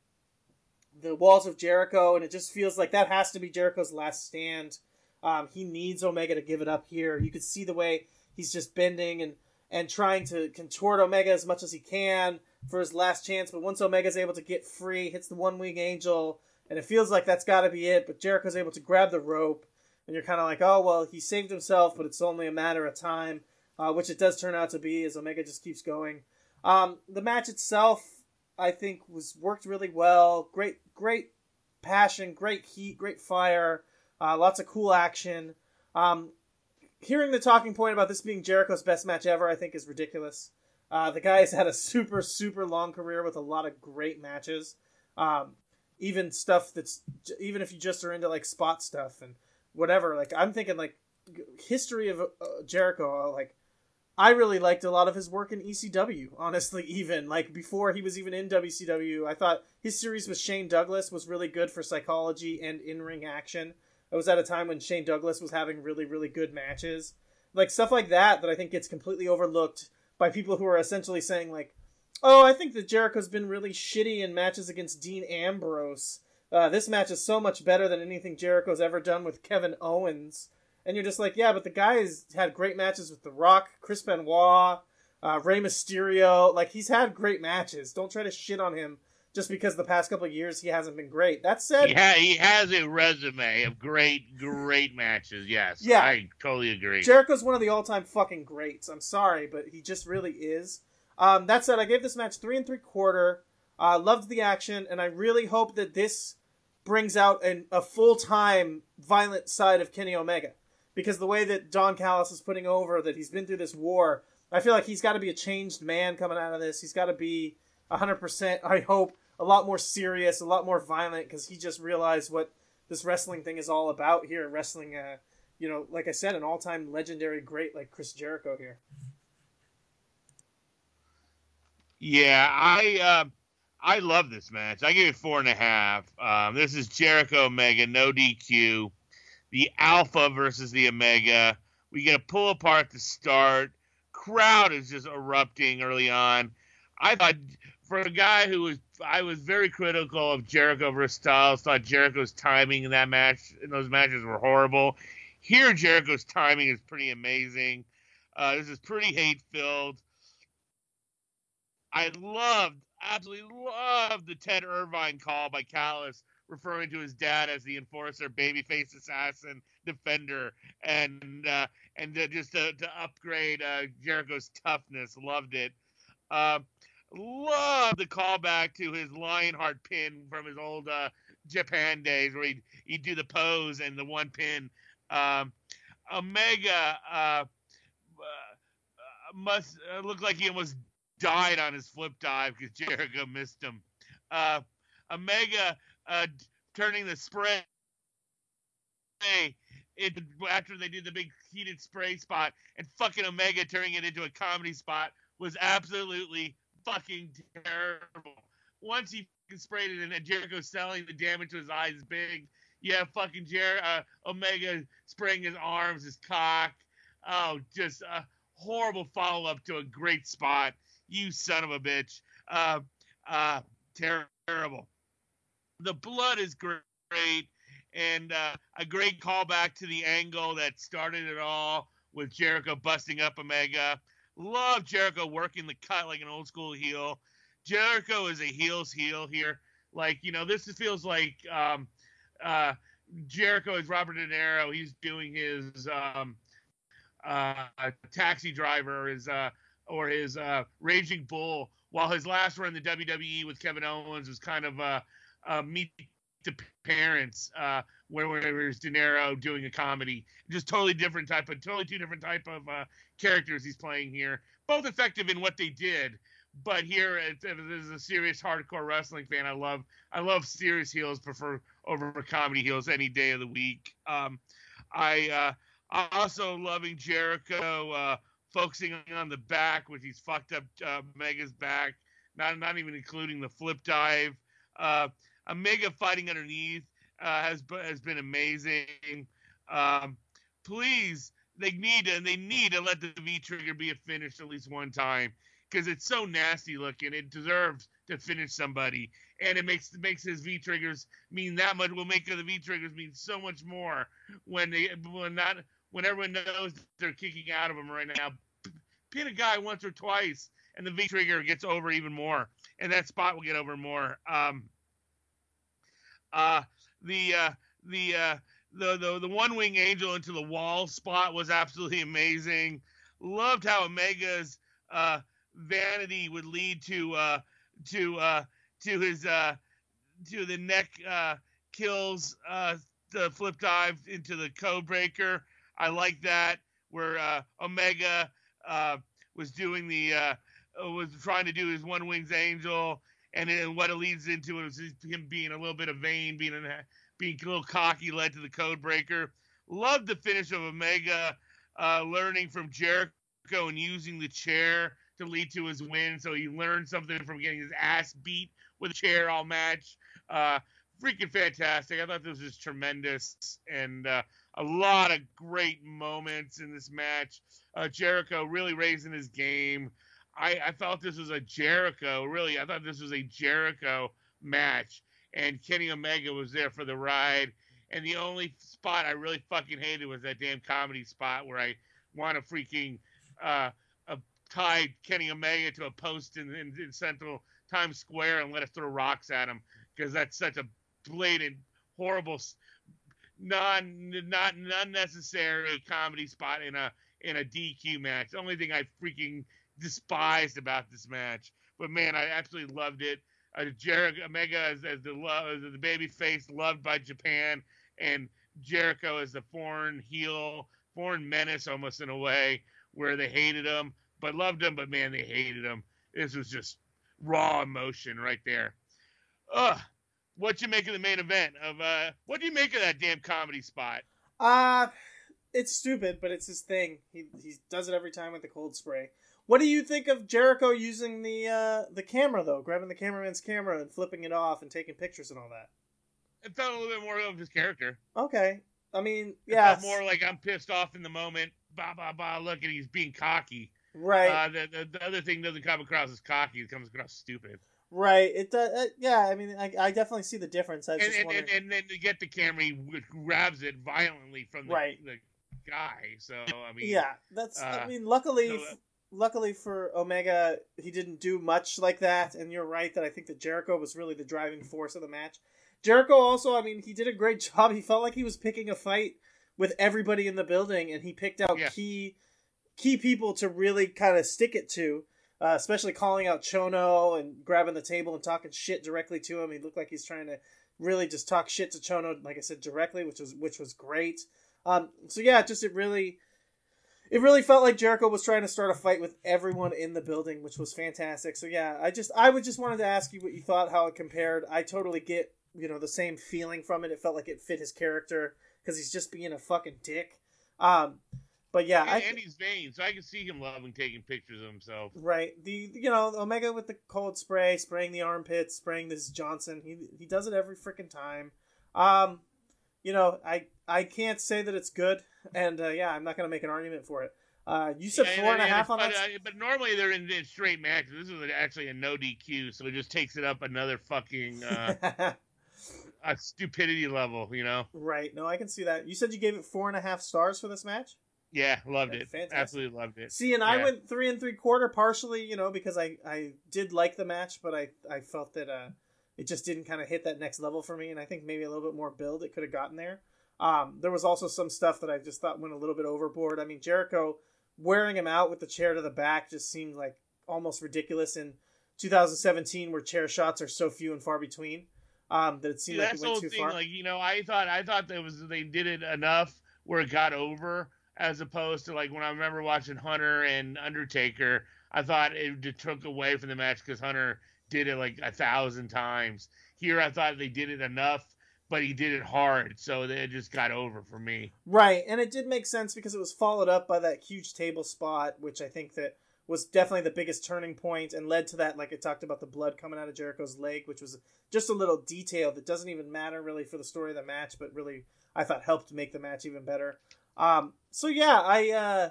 walls of Jericho, and it just feels like that has to be Jericho's last stand. He needs Omega to give it up here. You could see the way he's just bending and trying to contort Omega as much as he can for his last chance. But once Omega's able to get free, hits the one-wing angel, and it feels like that's got to be it, but Jericho's able to grab the rope, and you're kind of like, oh, well, he saved himself, but it's only a matter of time, which it does turn out to be as Omega just keeps going. The match itself, I think, worked really well. Great passion, great heat, great fire, lots of cool action. Hearing the talking point about this being Jericho's best match ever, I think, is ridiculous. The guy has had a super, super long career with a lot of great matches. Even stuff even if you just are into like spot stuff and whatever, like I'm thinking like history of Jericho, like I really liked a lot of his work in ECW, honestly, even like before he was even in WCW. I thought his series with Shane Douglas was really good for psychology and in-ring action. It was at a time when Shane Douglas was having really, really good matches. Like stuff like that I think gets completely overlooked by people who are essentially saying like, oh, I think that Jericho's been really shitty in matches against Dean Ambrose. This match is so much better than anything Jericho's ever done with Kevin Owens. And you're just like, yeah, but the guy has had great matches with The Rock, Chris Benoit, Rey Mysterio. Like, he's had great matches. Don't try to shit on him just because the past couple of years he hasn't been great. That said... Yeah, he has a resume of great matches, yes. Yeah. I totally agree. Jericho's one of the all-time fucking greats. I'm sorry, but he just really is. That said, I gave this match 3 3/4. Loved the action, and I really hope that this brings out a full-time violent side of Kenny Omega. Because the way that Don Callis is putting over that he's been through this war, I feel like he's got to be a changed man coming out of this. He's got to be 100%, I hope, a lot more serious, a lot more violent, because he just realized what this wrestling thing is all about here. Wrestling, like I said, an all-time legendary great like Chris Jericho here. Yeah, I love this match. I give it 4.5. This is Jericho Omega, no DQ. The Alpha versus the Omega. We get a pull apart to start. Crowd is just erupting early on. I thought, for a guy I was very critical of Jericho versus Styles. Thought Jericho's timing in those matches were horrible. Here, Jericho's timing is pretty amazing. This is pretty hate-filled. I absolutely loved the Ted Irvine call by Callis, referring to his dad as the enforcer, babyface assassin, defender, and just to upgrade Jericho's toughness. Loved it. Loved the callback to his Lionheart pin from his old Japan days, where he'd do the pose and the one pin. Omega must look like he almost died on his flip dive because Jericho missed him. Omega turning the spray after they did the big heated spray spot, and fucking Omega turning it into a comedy spot was absolutely fucking terrible. Once he sprayed it and Jericho selling the damage to his eyes is big. Yeah, fucking Omega spraying his arms, his cock. Oh, just a horrible follow-up to a great spot. You son of a bitch. Terrible. The blood is great, and a great callback to the angle that started it all with Jericho busting up Omega. Love Jericho working the cut like an old school heel. Jericho is a heel's heel here. Like, this feels like Jericho is Robert De Niro. He's doing his Taxi Driver, or his Raging Bull, while his last run in the WWE with Kevin Owens was kind of Meet the Parents, where it was De Niro doing a comedy. Just totally two different type of characters he's playing here. Both effective in what they did, but here, as a serious hardcore wrestling fan, I love serious heels prefer over comedy heels any day of the week. I also loving Jericho focusing on the back, which he's fucked up Omega's back, not even including the flip dive. Omega fighting underneath has been amazing. Please, they need to let the V trigger be a finish at least one time, because it's so nasty looking. It deserves to finish somebody, and it makes his V triggers mean that much. Will make the V triggers mean so much more when everyone knows they're kicking out of them right now. Pin a guy once or twice, and the V trigger gets over even more, and that spot will get over more. The one wing angel into the wall spot was absolutely amazing. Loved how Omega's vanity would lead to the neck kills, the flip dive into the code breaker. I like that, where Omega was doing was trying to do his one wings angel, and then what it leads into is him being a little bit of vain, being a little cocky, led to the code breaker. Loved the finish of Omega learning from Jericho and using the chair to lead to his win. So he learned something from getting his ass beat with a chair all match. Freaking fantastic. I thought this was tremendous, and a lot of great moments in this match. Jericho really raising his game. I felt this was a Jericho match, and Kenny Omega was there for the ride. And the only spot I really fucking hated was that damn comedy spot where I want to freaking tie Kenny Omega to a post in Central Times Square and let us throw rocks at him, because that's such a blatant, horrible, not unnecessary comedy spot in a DQ match. The only thing I freaking despised about this match, but man, I absolutely loved it. Jericho Omega as the baby face, loved by Japan, and Jericho as the foreign heel, foreign menace almost in a way, where they hated him but loved him, but man, they hated him. This was just raw emotion right there. what you make of the main event of what do you make of that damn comedy spot? It's stupid, but it's his thing. He does it every time with the cold spray. What do you think of Jericho using the camera though, grabbing the cameraman's camera and flipping it off and taking pictures and all that? It felt a little bit more of his character. Okay, I mean, yeah, It felt more like I'm pissed off in the moment. Bah bah bah. Look, and he's being cocky. right. The other thing doesn't come across as cocky; it comes across stupid. Right. It does. Yeah. I mean, I definitely see the difference. I was just wondering. And then to get the camera, he grabs it violently from the guy. So I mean, yeah, that's. I mean, luckily for Omega, he didn't do much like that. And you're right that I think that Jericho was really the driving force of the match. Jericho also, I mean, he did a great job. He felt like he was picking a fight with everybody in the building, and he picked out key people to really kind of stick it to. Especially calling out Chono and grabbing the table and talking shit directly to him. He looked like he's trying to really just talk shit to Chono, like I said, directly, which was great. So yeah, it really felt like Jericho was trying to start a fight with everyone in the building, which was fantastic. So yeah, I would just wanted to ask you what you thought, how it compared. I totally get, the same feeling from it. It felt like it fit his character because he's just being a fucking dick. But yeah, and he's vain, so I can see him loving taking pictures of himself. Right. Omega with the cold spray, spraying the armpits, spraying this Johnson. He does it every freaking time. I can't say that it's good, and I'm not gonna make an argument for it. You said 4.5 on that. But normally they're in straight matches. This is actually a no DQ, so it just takes it up another fucking a stupidity level, Right. No, I can see that. You said you gave it 4.5 stars for this match. Yeah, loved it. Fantastic. Absolutely loved it. See, and I went 3 3/4 partially, because I did like the match, but I felt that it just didn't kind of hit that next level for me, and I think maybe a little bit more build it could have gotten there. There was also some stuff that I just thought went a little bit overboard. I mean, Jericho wearing him out with the chair to the back just seemed like almost ridiculous in 2017, where chair shots are so few and far between. That it seemed like it went too far. Like, I thought they did it enough where it got over. As opposed to like when I remember watching Hunter and Undertaker, I thought it took away from the match because Hunter did it like 1,000 times. Here, I thought they did it enough, but he did it hard, so it just got over for me. Right, and it did make sense because it was followed up by that huge table spot, which I think that was definitely the biggest turning point and led to that, like I talked about, the blood coming out of Jericho's leg, which was just a little detail that doesn't even matter really for the story of the match, but really I thought helped make the match even better. So yeah,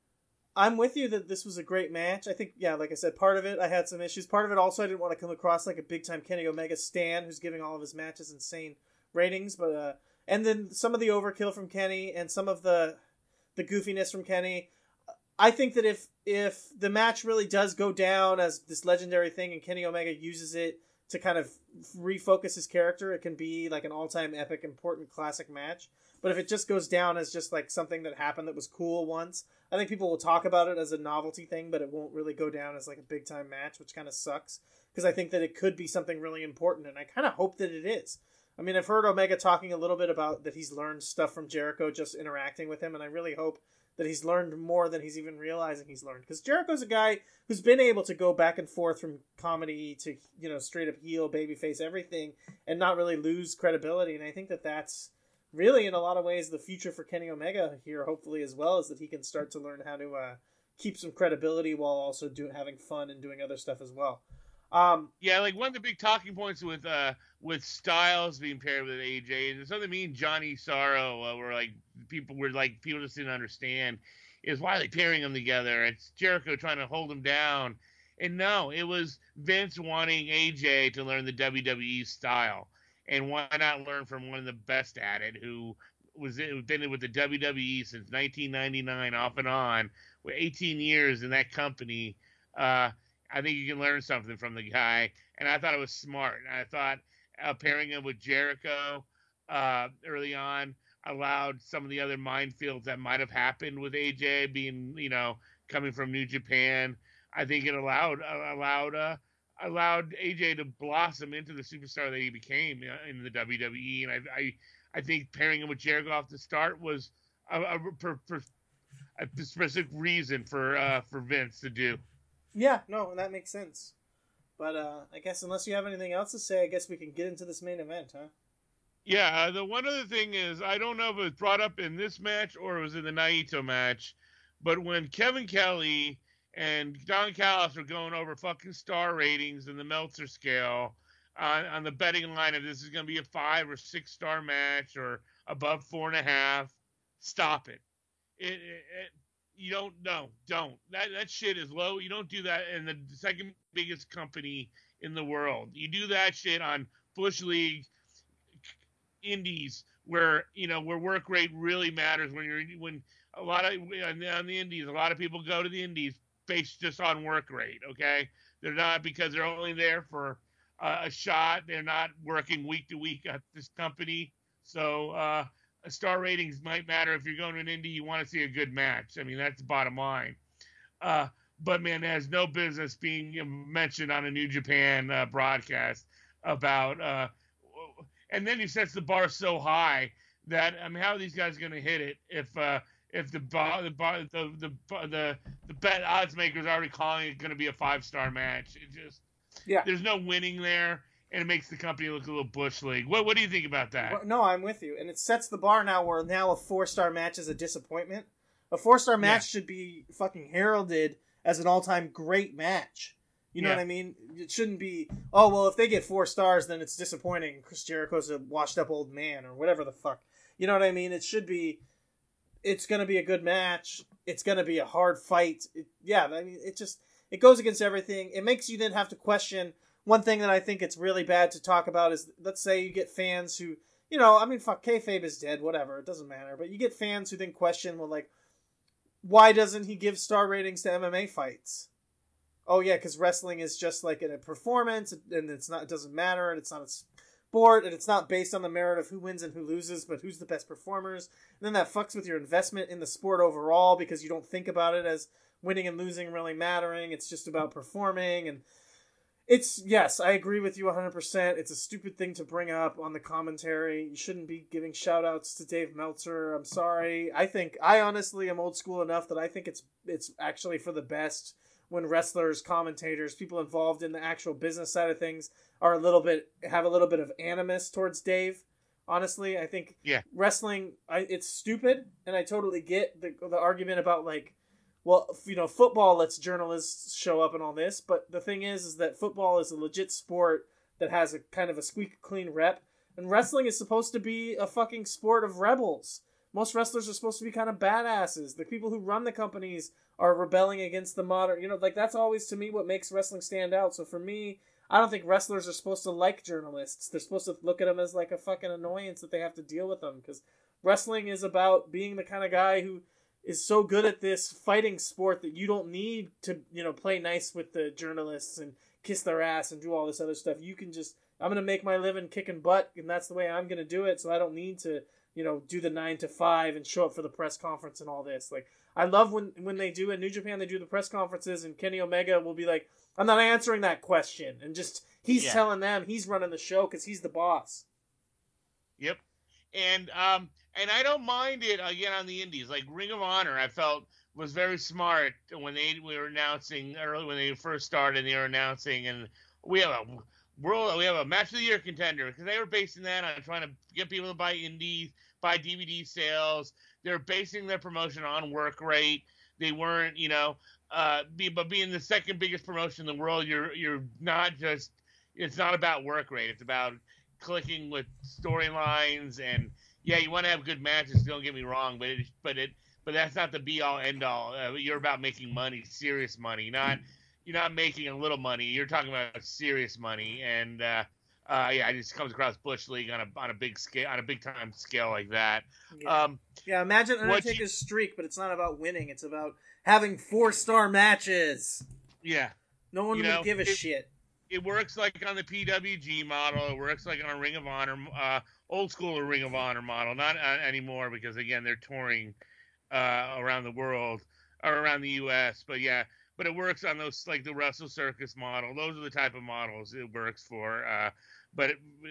I'm with you that this was a great match. I think, like I said, part of it I had some issues. Part of it also I didn't want to come across like a big time Kenny Omega stan who's giving all of his matches insane ratings, but and then some of the overkill from Kenny and some of the goofiness from Kenny. I think that if the match really does go down as this legendary thing and Kenny Omega uses it to kind of refocus his character, it can be like an all-time epic, important, classic match. But if it just goes down as just like something that happened that was cool once, I think people will talk about it as a novelty thing, but it won't really go down as like a big-time match, which kind of sucks. Because I think that it could be something really important, and I kind of hope that it is. I mean, I've heard Omega talking a little bit about that he's learned stuff from Jericho just interacting with him, and I really hope that he's learned more than he's even realizing he's learned. Because Jericho's a guy who's been able to go back and forth from comedy to, straight up heel, babyface, everything, and not really lose credibility. And I think that that's really, in a lot of ways, the future for Kenny Omega here, hopefully, as well, is that he can start to learn how to keep some credibility while also having fun and doing other stuff as well. Like one of the big talking points with Styles being paired with AJ, and something me and Johnny Sorrow were like people just didn't understand is why are they pairing them together? It's Jericho trying to hold him down, and no, it was Vince wanting AJ to learn the WWE style, and why not learn from one of the best at it who been with the WWE since 1999 off and on with 18 years in that company. I think you can learn something from the guy, and I thought it was smart. I thought pairing him with Jericho early on allowed some of the other minefields that might have happened with AJ being, coming from New Japan. I think it allowed AJ to blossom into the superstar that he became in the WWE, and I think pairing him with Jericho off the start was a specific reason for Vince to do. Yeah, no, that makes sense. But I guess unless you have anything else to say, I guess we can get into this main event, huh? Yeah, the one other thing is, I don't know if it was brought up in this match or it was in the Naito match, but when Kevin Kelly and Don Callis were going over fucking star ratings in the Meltzer scale on the betting line, if this is going to be a 5 or 6 star match or above 4.5, stop it. You don't that shit is low. You don't do that in the second biggest company in the world. You do that shit on Bush League indies where work rate really matters. When a lot of on the indies, a lot of people go to the indies based just on work rate. Okay, they're not, because they're only there for a shot. They're not working week to week at this company. So star ratings might matter. If you're going to an indie, you want to see a good match. I mean, that's the bottom line. But man, it has no business being mentioned on a New Japan broadcast about. And then he sets the bar so high that, I mean, how are these guys going to hit it if the bet odds makers are already calling it going to be a 5-star match? It just, there's no winning there, and it makes the company look a little Bush League. What do you think about that? Well, no, I'm with you, and it sets the bar now where now a 4-star match is a disappointment. A 4-star match should be fucking heralded as an all-time great match. You know what I mean? It shouldn't be, oh, well, if they get 4 stars, then it's disappointing. Chris Jericho's a washed-up old man, or whatever the fuck. You know what I mean? It should be, it's going to be a good match. It's going to be a hard fight. I mean, it goes against everything. It makes you then have to question. One thing that I think it's really bad to talk about is, let's say you get fans who, I mean, fuck, kayfabe is dead, whatever, it doesn't matter. But you get fans who then question, well, like, why doesn't he give star ratings to MMA fights? Oh yeah, because wrestling is just like a performance, and it doesn't matter, and it's not a sport, and it's not based on the merit of who wins and who loses, but who's the best performers. And then that fucks with your investment in the sport overall, because you don't think about it as winning and losing really mattering. It's just about performing, and yes, I agree with you 100%. It's a stupid thing to bring up on the commentary. You shouldn't be giving shout outs to Dave Meltzer. I'm sorry. I honestly am old school enough that I think it's actually for the best when wrestlers, commentators, people involved in the actual business side of things have a little bit of animus towards Dave. Honestly, I think wrestling, it's stupid, and I totally get the argument about, like, well, football lets journalists show up and all this, but the thing is that football is a legit sport that has a kind of a squeaky clean rep, and wrestling is supposed to be a fucking sport of rebels. Most wrestlers are supposed to be kind of badasses. The people who run the companies are rebelling against the modern, like, that's always, to me, what makes wrestling stand out. So for me, I don't think wrestlers are supposed to like journalists. They're supposed to look at them as like a fucking annoyance that they have to deal with them, because wrestling is about being the kind of guy who is so good at this fighting sport that you don't need to, play nice with the journalists and kiss their ass and do all this other stuff. You can just, I'm going to make my living kicking butt, and that's the way I'm going to do it, so I don't need to, do the 9 to 5 and show up for the press conference and all this. Like, I love when they do in New Japan, they do the press conferences, and Kenny Omega will be like, I'm not answering that question. And just, he's telling them he's running the show because he's the boss. Yep. And I don't mind it, again, on the indies. Like, Ring of Honor, I felt, was very smart when we were announcing, early when they first started, they were announcing, and we have a match of the year contender, because they were basing that on trying to get people to buy indies, buy DVD sales. They're basing their promotion on work rate. They weren't, but being the second biggest promotion in the world, you're not just, it's not about work rate. It's about clicking with storylines, and you want to have good matches. Don't get me wrong, but that's not the be all end all. You're about making money, serious money, you're not making a little money. You're talking about serious money, and it just comes across Bush League on a big scale, on a big time scale like that. Imagine Undertaker's streak, but it's not about winning. It's about having 4-star matches. Yeah, no one would give a shit. It works like on the PWG model. It works like on a Ring of Honor, old school Ring of Honor model. Not anymore, because again they're touring around the world or around the U.S. But it works on those, like the Wrestle Circus model. Those are the type of models it works for. But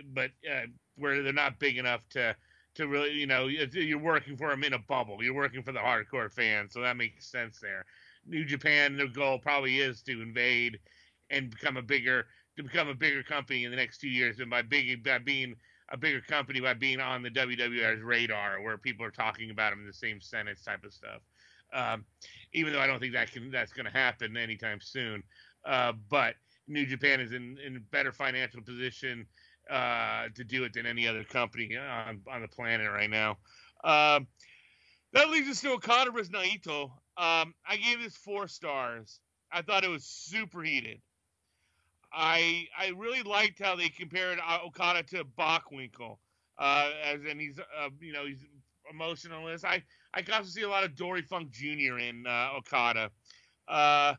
where they're not big enough to really, you're working for them in a bubble. You're working for the hardcore fans, so that makes sense there. New Japan, their goal probably is to invade and become a bigger company in the next 2 years, and by being a bigger company by being on the WWF's radar, where people are talking about them in the same sentence type of stuff. Even though I don't think that's going to happen anytime soon, but New Japan is in a better financial position to do it than any other company on the planet right now. That leads us to Okada versus Naito. I gave this 4 stars. I thought it was super heated. I really liked how they compared Okada to Bockwinkel, as in he's he's emotionalist. I got to see a lot of Dory Funk Jr. in Okada. I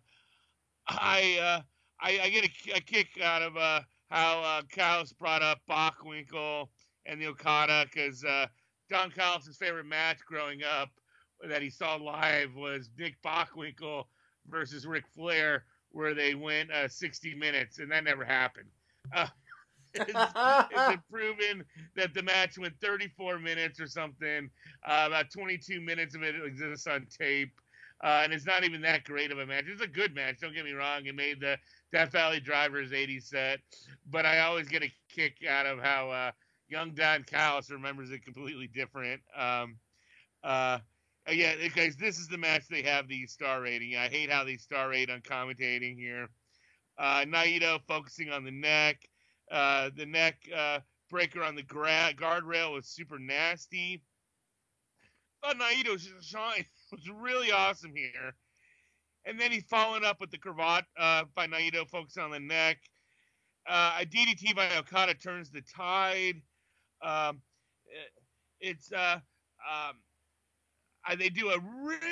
get a kick out of how Callis brought up Bockwinkel and the Okada, because Don Callis' favorite match growing up that he saw live was Nick Bockwinkel versus Ric Flair, where they went 60 minutes, and that never happened. It's been proven that the match went 34 minutes or something. About 22 minutes of it exists on tape. And it's not even that great of a match. It's a good match, don't get me wrong. It made the Death Valley Drivers 80 set. But I always get a kick out of how young Don Callis remembers it completely different. Yeah, guys, this is the match they have the star rating. I hate how they star rate on commentating here. Naito focusing on the neck. The neck breaker on the guardrail was super nasty. I thought Naito's shine was really awesome here. And then he's following up with the cravat by Naito, focusing on the neck. A DDT by Okada turns the tide. They do a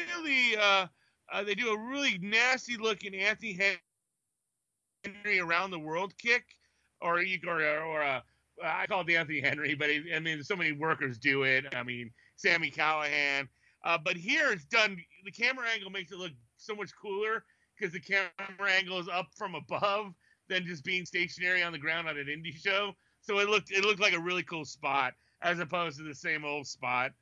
really nasty looking Anthony Henry around the world kick, or I call it the Anthony Henry, but so many workers do it. I mean, Sami Callihan, but here it's done. The camera angle makes it look so much cooler because the camera angle is up from above than just being stationary on the ground on an indie show. So it looked like a really cool spot as opposed to the same old spot.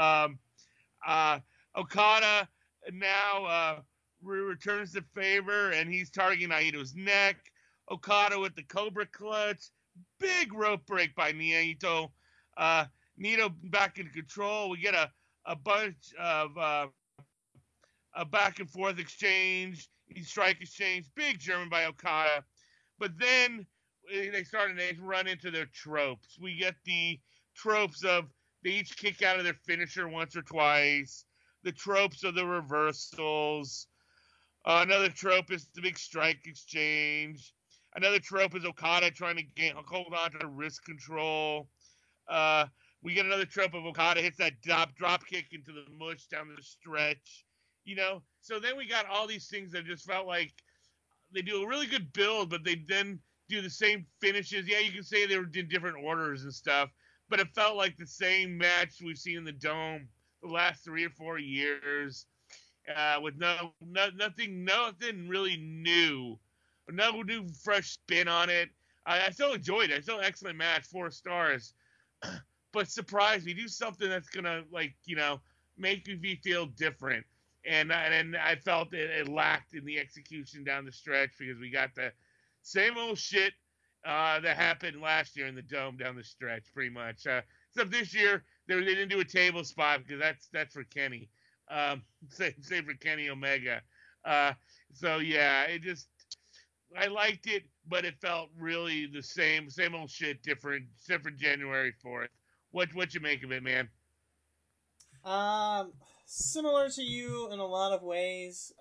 Okada now returns the favor, and he's targeting Naito's neck. Okada with the Cobra Clutch. Big rope break by Naito. Naito back in control. We get a bunch of a back and forth exchange, strike exchange. Big German by Okada. But then they run into their tropes. We get the tropes of they each kick out of their finisher once or twice. The tropes of the reversals. Another trope is the big strike exchange. Another trope is Okada trying to hold on to wrist control. We get another trope of Okada hits that drop kick into the mush down the stretch. So then we got all these things that just felt like they do a really good build, but they then do the same finishes. Yeah, you can say they were in different orders and stuff, but it felt like the same match we've seen in the Dome the last 3 or 4 years, with nothing really new, no new fresh spin on it. I still enjoyed it. It's still an excellent match, 4 stars, but surprise me, do something that's gonna make me feel different. And I felt it lacked in the execution down the stretch because we got the same old shit that happened last year in the Dome down the stretch, pretty much. Except this year they didn't do a table spot because that's for Kenny. Same for Kenny Omega. So yeah, I liked it, but it felt really the same old shit, different January 4th. What you make of it, man? Similar to you in a lot of ways.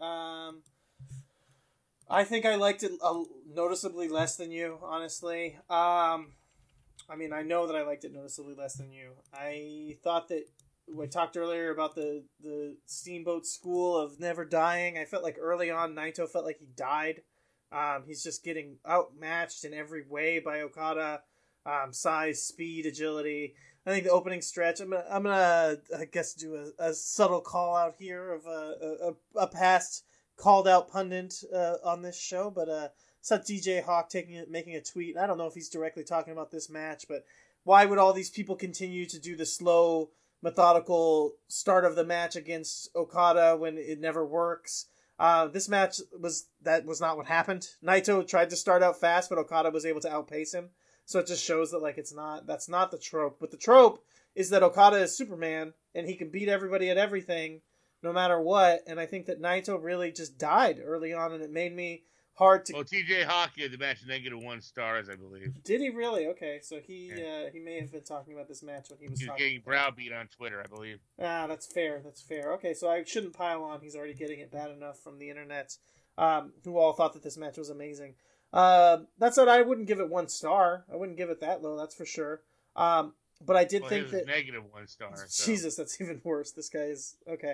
I think I liked it noticeably less than you, honestly. I know that I liked it noticeably less than you. I thought that I talked earlier about the Steamboat School of never dying. I felt like early on Naito felt like he died. He's just getting outmatched in every way by Okada. Size, speed, agility. I think the opening stretch. I'm gonna I guess do a subtle call out here of a past called out pundit on this show, but saw DJ Hawk making a tweet. I don't know if he's directly talking about this match, but why would all these people continue to do the slow, methodical start of the match against Okada when it never works? This match was not what happened. Naito tried to start out fast, but Okada was able to outpace him. So it just shows that like that's not the trope. But the trope is that Okada is Superman and he can beat everybody at everything, no matter what. And I think that Naito really just died early on, and it made me hard to. Well, TJ Hawk gave the match -1 stars, I believe. Did he really? Okay, so he may have been talking about this match when he was talking. Getting browbeat on Twitter, I believe. Ah, that's fair. That's fair. Okay, so I shouldn't pile on. He's already getting it bad enough from the internet, who all thought that this match was amazing. That said, I wouldn't give it 1 star. I wouldn't give it that low, that's for sure. But I did think that -1 star. So. Jesus, that's even worse. This guy is okay.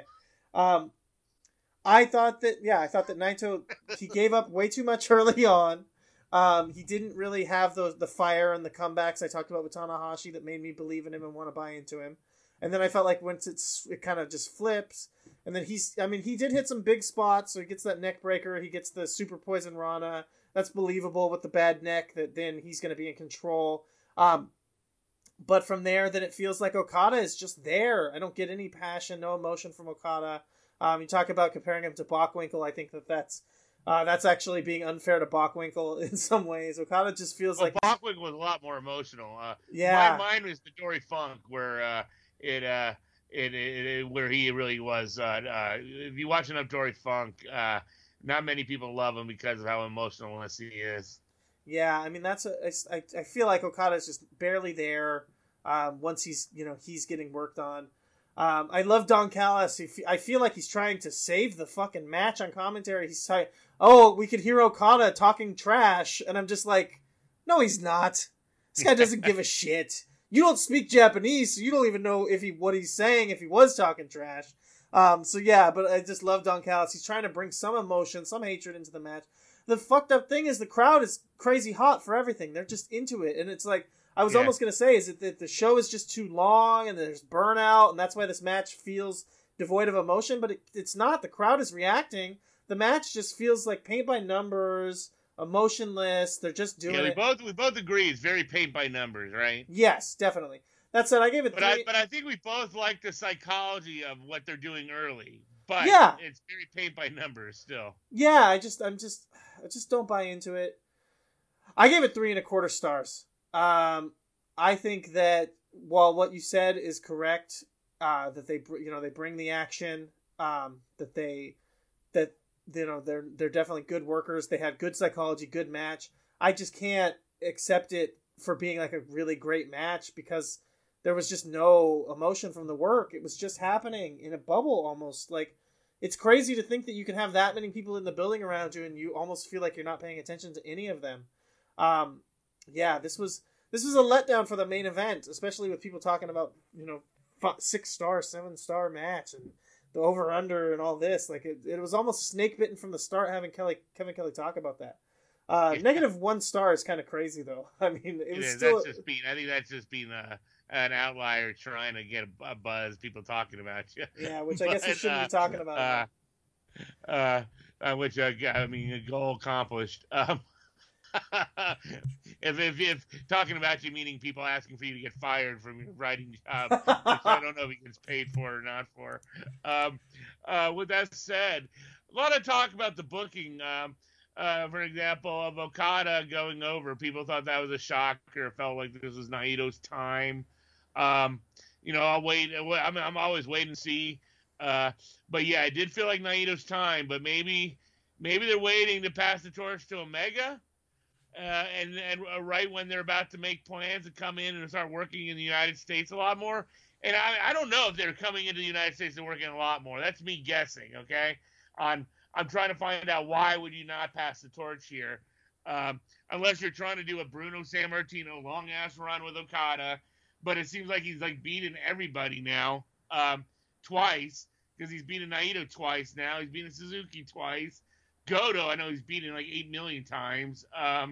I thought that Naito, he gave up way too much early on. He didn't really have the fire and the comebacks I talked about with Tanahashi that made me believe in him and want to buy into him. And then I felt like once it kind of just flips, and then he did hit some big spots. So he gets that neck breaker, he gets the super poison Rana. That's believable with the bad neck, that then he's going to be in control. But from there, then it feels like Okada is just there. I don't get any passion, no emotion from Okada. You talk about comparing him to Bockwinkel. I think that's actually being unfair to Bockwinkel in some ways. Okada just feels like Bockwinkel was a lot more emotional. Yeah, mine was the Dory Funk, where where he really was. If you watch enough Dory Funk, not many people love him because of how emotionalist he is. Yeah, I mean I feel like Okada is just barely there. Once he's getting worked on. I love Don Callis. I feel like he's trying to save the fucking match on commentary. He's like, "Oh, we could hear Okada talking trash," and I'm just like, "No, he's not. This guy doesn't give a shit. You don't speak Japanese, so you don't even know what he's saying if he was talking trash." So yeah, but I just love Don Callis. He's trying to bring some emotion, some hatred into the match. The fucked up thing is the crowd is crazy hot for everything. They're just into it, and it's like. I was almost going to say, is it that the show is just too long and there's burnout, and that's why this match feels devoid of emotion, but it's not. The crowd is reacting. The match just feels like paint by numbers, emotionless. They're just doing it. We both agree it's very paint by numbers, right? Yes, definitely. That said, I gave it 3. But I think we both like the psychology of what they're doing early. But it's very paint by numbers still. Yeah, I just don't buy into it. I gave it 3.25 stars. I think that while what you said is correct, that they bring the action, they're definitely good workers. They had good psychology, good match. I just can't accept it for being like a really great match because there was just no emotion from the work. It was just happening in a bubble almost. Like, it's crazy to think that you can have that many people in the building around you and you almost feel like you're not paying attention to any of them. This was a letdown for the main event, especially with people talking about 6-star, 7-star match and the over under and all this. Like it was almost snake bitten from the start having Kevin Kelly talk about that. -1 star is kind of crazy though. I mean, it was still. I think that's just being an outlier trying to get a buzz, people talking about you. Yeah, which I guess we shouldn't be talking about. Which I mean, a goal accomplished. If talking about you meaning people asking for you to get fired from your writing job, which I don't know if he gets paid for or not for. With that said, a lot of talk about the booking. For example, of Okada going over. People thought that was a shocker. It felt like this was Naito's time. I'll wait. I'm always waiting to see. But yeah, it did feel like Naito's time. But maybe they're waiting to pass the torch to Omega. And right when they're about to make plans to come in and start working in the United States a lot more. And I don't know if they're coming into the United States and working a lot more. That's me guessing, okay? I'm trying to find out why would you not pass the torch here. Unless you're trying to do a Bruno Sammartino long-ass run with Okada. But it seems like he's like beating everybody now twice. Because he's beaten Naito twice now. He's beaten Suzuki twice. Goto, I know he's beaten like 8 million times.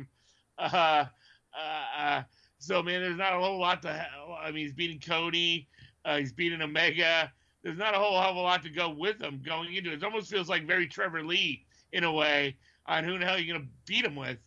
So, man, there's not a whole lot he's beating Cody. He's beating Omega. There's not a whole hell of a lot to go with him going into it. It almost feels like very Trevor Lee in a way on who the hell you're going to beat him with.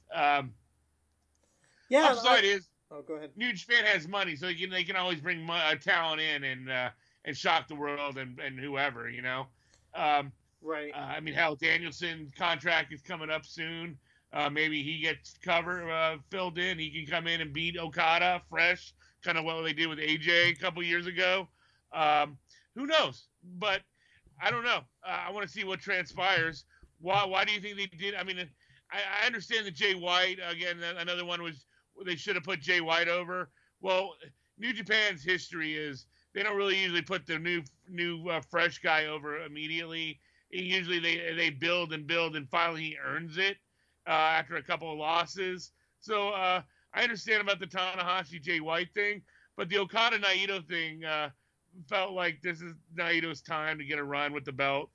Upside is go ahead. New Japan has money, so they can always bring talent in and shock the world and whoever, Right. I mean, hell, Danielson's contract is coming up soon. Maybe he gets filled in. He can come in and beat Okada fresh, kind of what they did with AJ a couple years ago. Who knows? But I don't know. I want to see what transpires. Why do you think they did? I mean, I understand that Jay White, again, another one was they should have put Jay White over. Well, New Japan's history is they don't really usually put their new fresh guy over immediately. Usually they build and build, and finally he earns it after a couple of losses. So I understand about the Tanahashi Jay White thing, but the Okada Naito thing felt like this is Naito's time to get a run with the belt.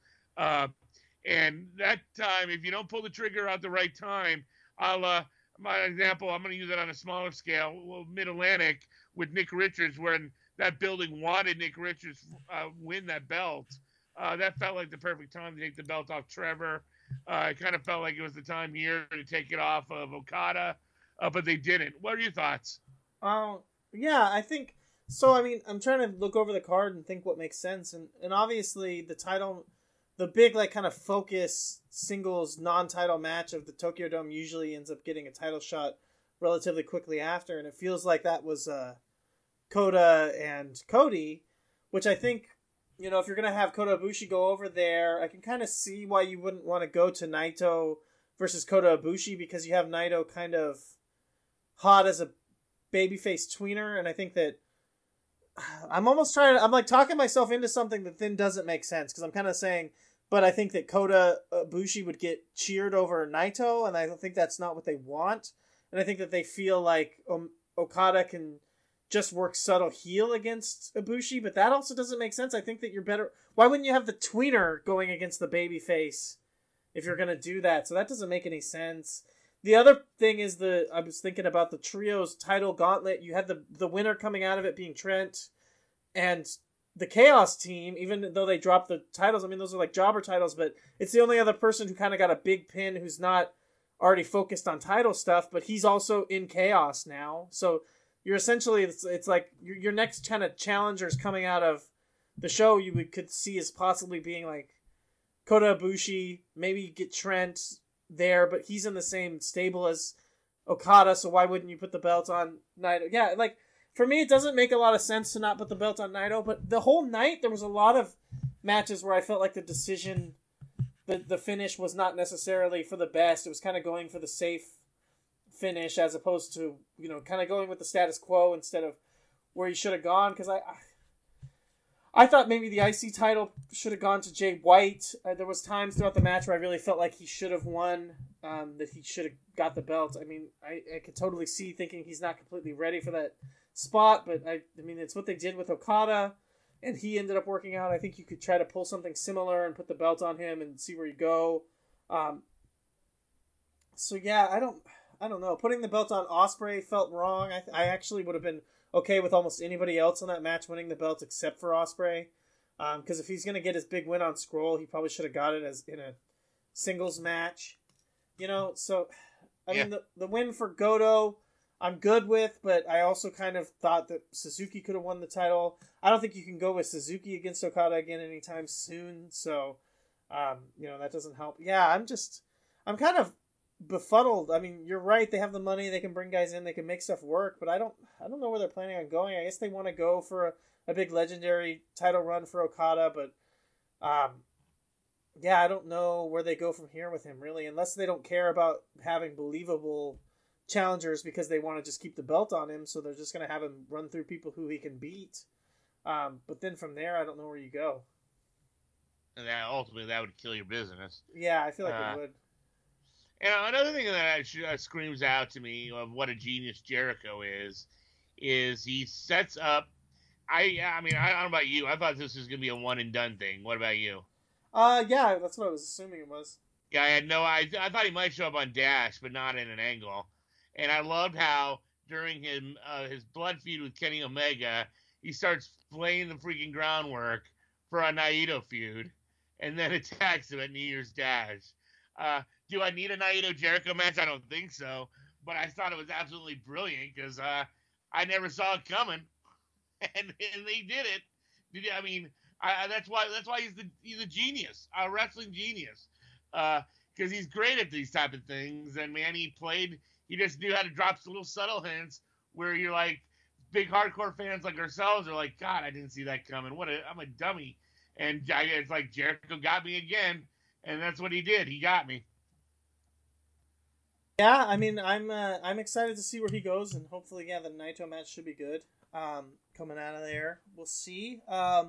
And that time, if you don't pull the trigger at the right time, my example, I'm going to use it on a smaller scale. Well, Mid-Atlantic with Nick Richards, when that building wanted Nick Richards win that belt. That felt like the perfect time to take the belt off Trevor. It kind of felt like it was the time here to take it off of Okada, but they didn't. What are your thoughts? Yeah, I think so. I mean, I'm trying to look over the card and think what makes sense, and obviously the title, the big like kind of focus singles non-title match of the Tokyo Dome usually ends up getting a title shot relatively quickly after, and it feels like that was Kota and Cody, which I think, you know, if you're going to have Kota Ibushi go over there, I can kind of see why you wouldn't want to go to Naito versus Kota Ibushi, because you have Naito kind of hot as a babyface tweener, and I think that I'm like talking myself into something that then doesn't make sense, because I'm kind of saying, but I think that Kota Ibushi would get cheered over Naito, and I don't think that's not what they want, and I think that they feel like Okada can just work subtle heel against Ibushi, but that also doesn't make sense. I think that you're better. Why wouldn't you have the tweener going against the babyface if you're going to do that? So that doesn't make any sense. The other thing is I was thinking about the trios title gauntlet. You had the winner coming out of it being Trent and the Chaos team, even though they dropped the titles. I mean, those are like jobber titles, but it's the only other person who kind of got a big pin who's not already focused on title stuff, but he's also in Chaos now. So you're essentially, it's like your next kind of challengers coming out of the show could see as possibly being like Kota Ibushi, maybe get Trent there, but he's in the same stable as Okada, so why wouldn't you put the belt on Naito? Yeah, like, for me, it doesn't make a lot of sense to not put the belt on Naito, but the whole night, there was a lot of matches where I felt like the decision, the finish was not necessarily for the best. It was kind of going for the safe finish as opposed to, you know, kind of going with the status quo instead of where he should have gone, because I thought maybe the IC title should have gone to Jay White. There was times throughout the match where I really felt like he should have won, that he should have got the belt. I mean, I could totally see thinking he's not completely ready for that spot, but I mean, it's what they did with Okada, and he ended up working out. I think you could try to pull something similar and put the belt on him and see where you go. So yeah, I don't know. Putting the belt on Ospreay felt wrong. I actually would have been okay with almost anybody else in that match winning the belt except for Ospreay. Because if he's going to get his big win on Scroll, he probably should have got it as in a singles match. You know, so, I mean, the win for Goto, I'm good with, but I also kind of thought that Suzuki could have won the title. I don't think you can go with Suzuki against Okada again anytime soon, so, you know, that doesn't help. Yeah, I'm kind of befuddled. I mean, you're right. They have the money. They can bring guys in. They can make stuff work. But I don't know where they're planning on going. I guess they want to go for a big legendary title run for Okada. But yeah, I don't know where they go from here with him really, unless they don't care about having believable challengers because they want to just keep the belt on him. So they're just going to have him run through people who he can beat. But then from there, I don't know where you go. And ultimately, that would kill your business. Yeah, I feel like it would. And another thing that screams out to me of what a genius Jericho is he sets up. I mean, I don't know about you. I thought this was going to be a one and done thing. What about you? Yeah, that's what I was assuming it was. Yeah, I thought he might show up on Dash, but not in an angle. And I loved how during his blood feud with Kenny Omega, he starts laying the freaking groundwork for a Naito feud, and then attacks him at New Year's Dash. Do I need a Naito Jericho match? I don't think so. But I thought it was absolutely brilliant because I never saw it coming. And they did it. I mean, That's why he's a genius, a wrestling genius, because he's great at these type of things. And man, he just knew how to drop some little subtle hints where you're like, big hardcore fans like ourselves are like, God, I didn't see that coming. I'm a dummy. And it's like Jericho got me again, and that's what he did. He got me. Yeah, I mean, I'm excited to see where he goes, and hopefully, the Naito match should be good. Coming out of there, we'll see. I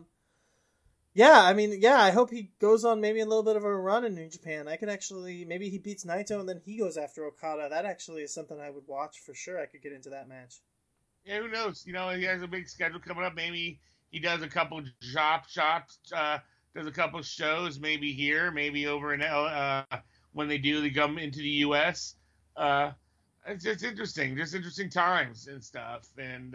hope he goes on maybe a little bit of a run in New Japan. I could actually, maybe he beats Naito and then he goes after Okada. That actually is something I would watch for sure. I could get into that match. Yeah, who knows? He has a big schedule coming up. Maybe he does a couple shops, does a couple shows, maybe here, maybe over in when they come into the U.S. It's just interesting times and stuff, and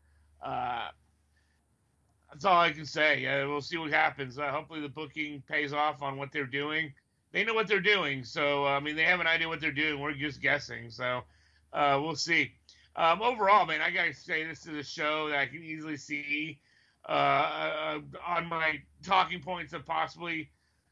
that's all I can say. We'll see what happens. Hopefully the booking pays off on what they're doing. They know what they're doing, so they have an idea what they're doing. We're just guessing, so we'll see. Overall, man, I gotta say this is a show that I can easily see on my talking points of possibly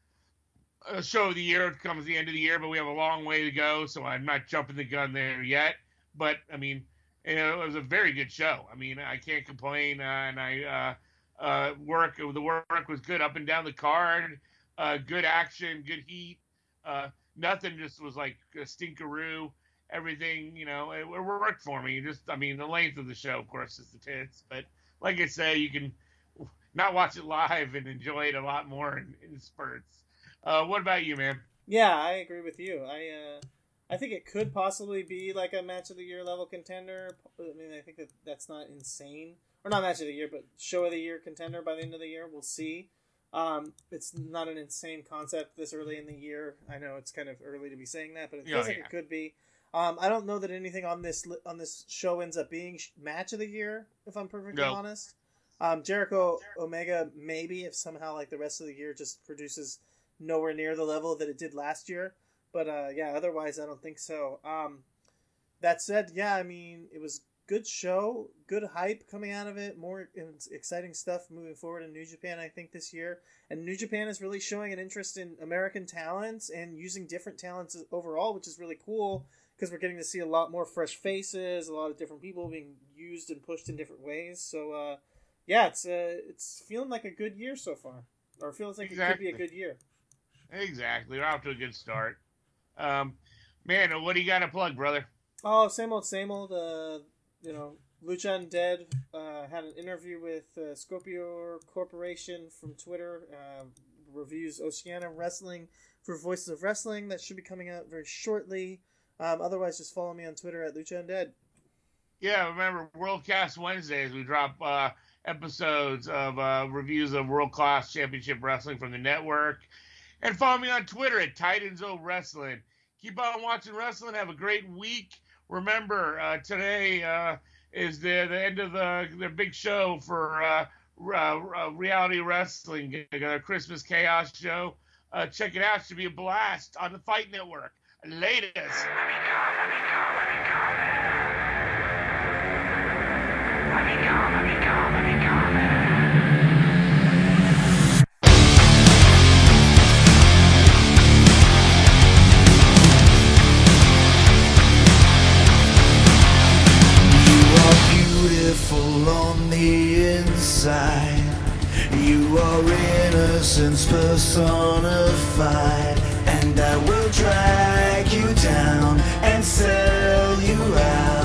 a show of the year. It comes the end of the year, but we have a long way to go, so I'm not jumping the gun there yet. But it was a very good show. I can't complain, and the work was good up and down the card. Good action, good heat. Nothing just was like a stinkeroo. Everything, it worked for me. Just, the length of the show, of course, is the tits. But like I say, you can not watch it live and enjoy it a lot more in spurts. What about you, man? Yeah, I agree with you. I think it could possibly be like a match of the year level contender. I think that's not insane. Or not match of the year, but show of the year contender by the end of the year. We'll see. It's not an insane concept this early in the year. I know it's kind of early to be saying that, but it feels like it could be. I don't know that anything on this show ends up being match of the year, if I'm perfectly honest. Jericho Omega, maybe, if somehow like the rest of the year just produces nowhere near the level that it did last year. But otherwise I don't think so. That said, it was good show, good hype coming out of it, more exciting stuff moving forward in New Japan, I think, this year. And New Japan is really showing an interest in American talents and using different talents overall, which is really cool, because we're getting to see a lot more fresh faces, a lot of different people being used and pushed in different ways. So, it's feeling like a good year so far. Or it feels like it could be a good year. Exactly. We're off to a good start. Man, what do you got to plug, brother? Oh, same old. Lucha Undead had an interview with Scorpio Corporation from Twitter. Reviews Oceania Wrestling for Voices of Wrestling. That should be coming out very shortly. Otherwise, just follow me on Twitter at Lucha Undead. Yeah, remember, Worldcast Wednesdays, we drop episodes of reviews of World Class Championship Wrestling from the network. And follow me on Twitter at Titans O Wrestling. Keep on watching wrestling. Have a great week. Remember, today is the end of the big show for Reality Wrestling, a Christmas Chaos show. Check it out. It should be a blast on the Fight Network. Latest. Let me go. On the inside, you are innocence personified, and I will drag you down and sell you out.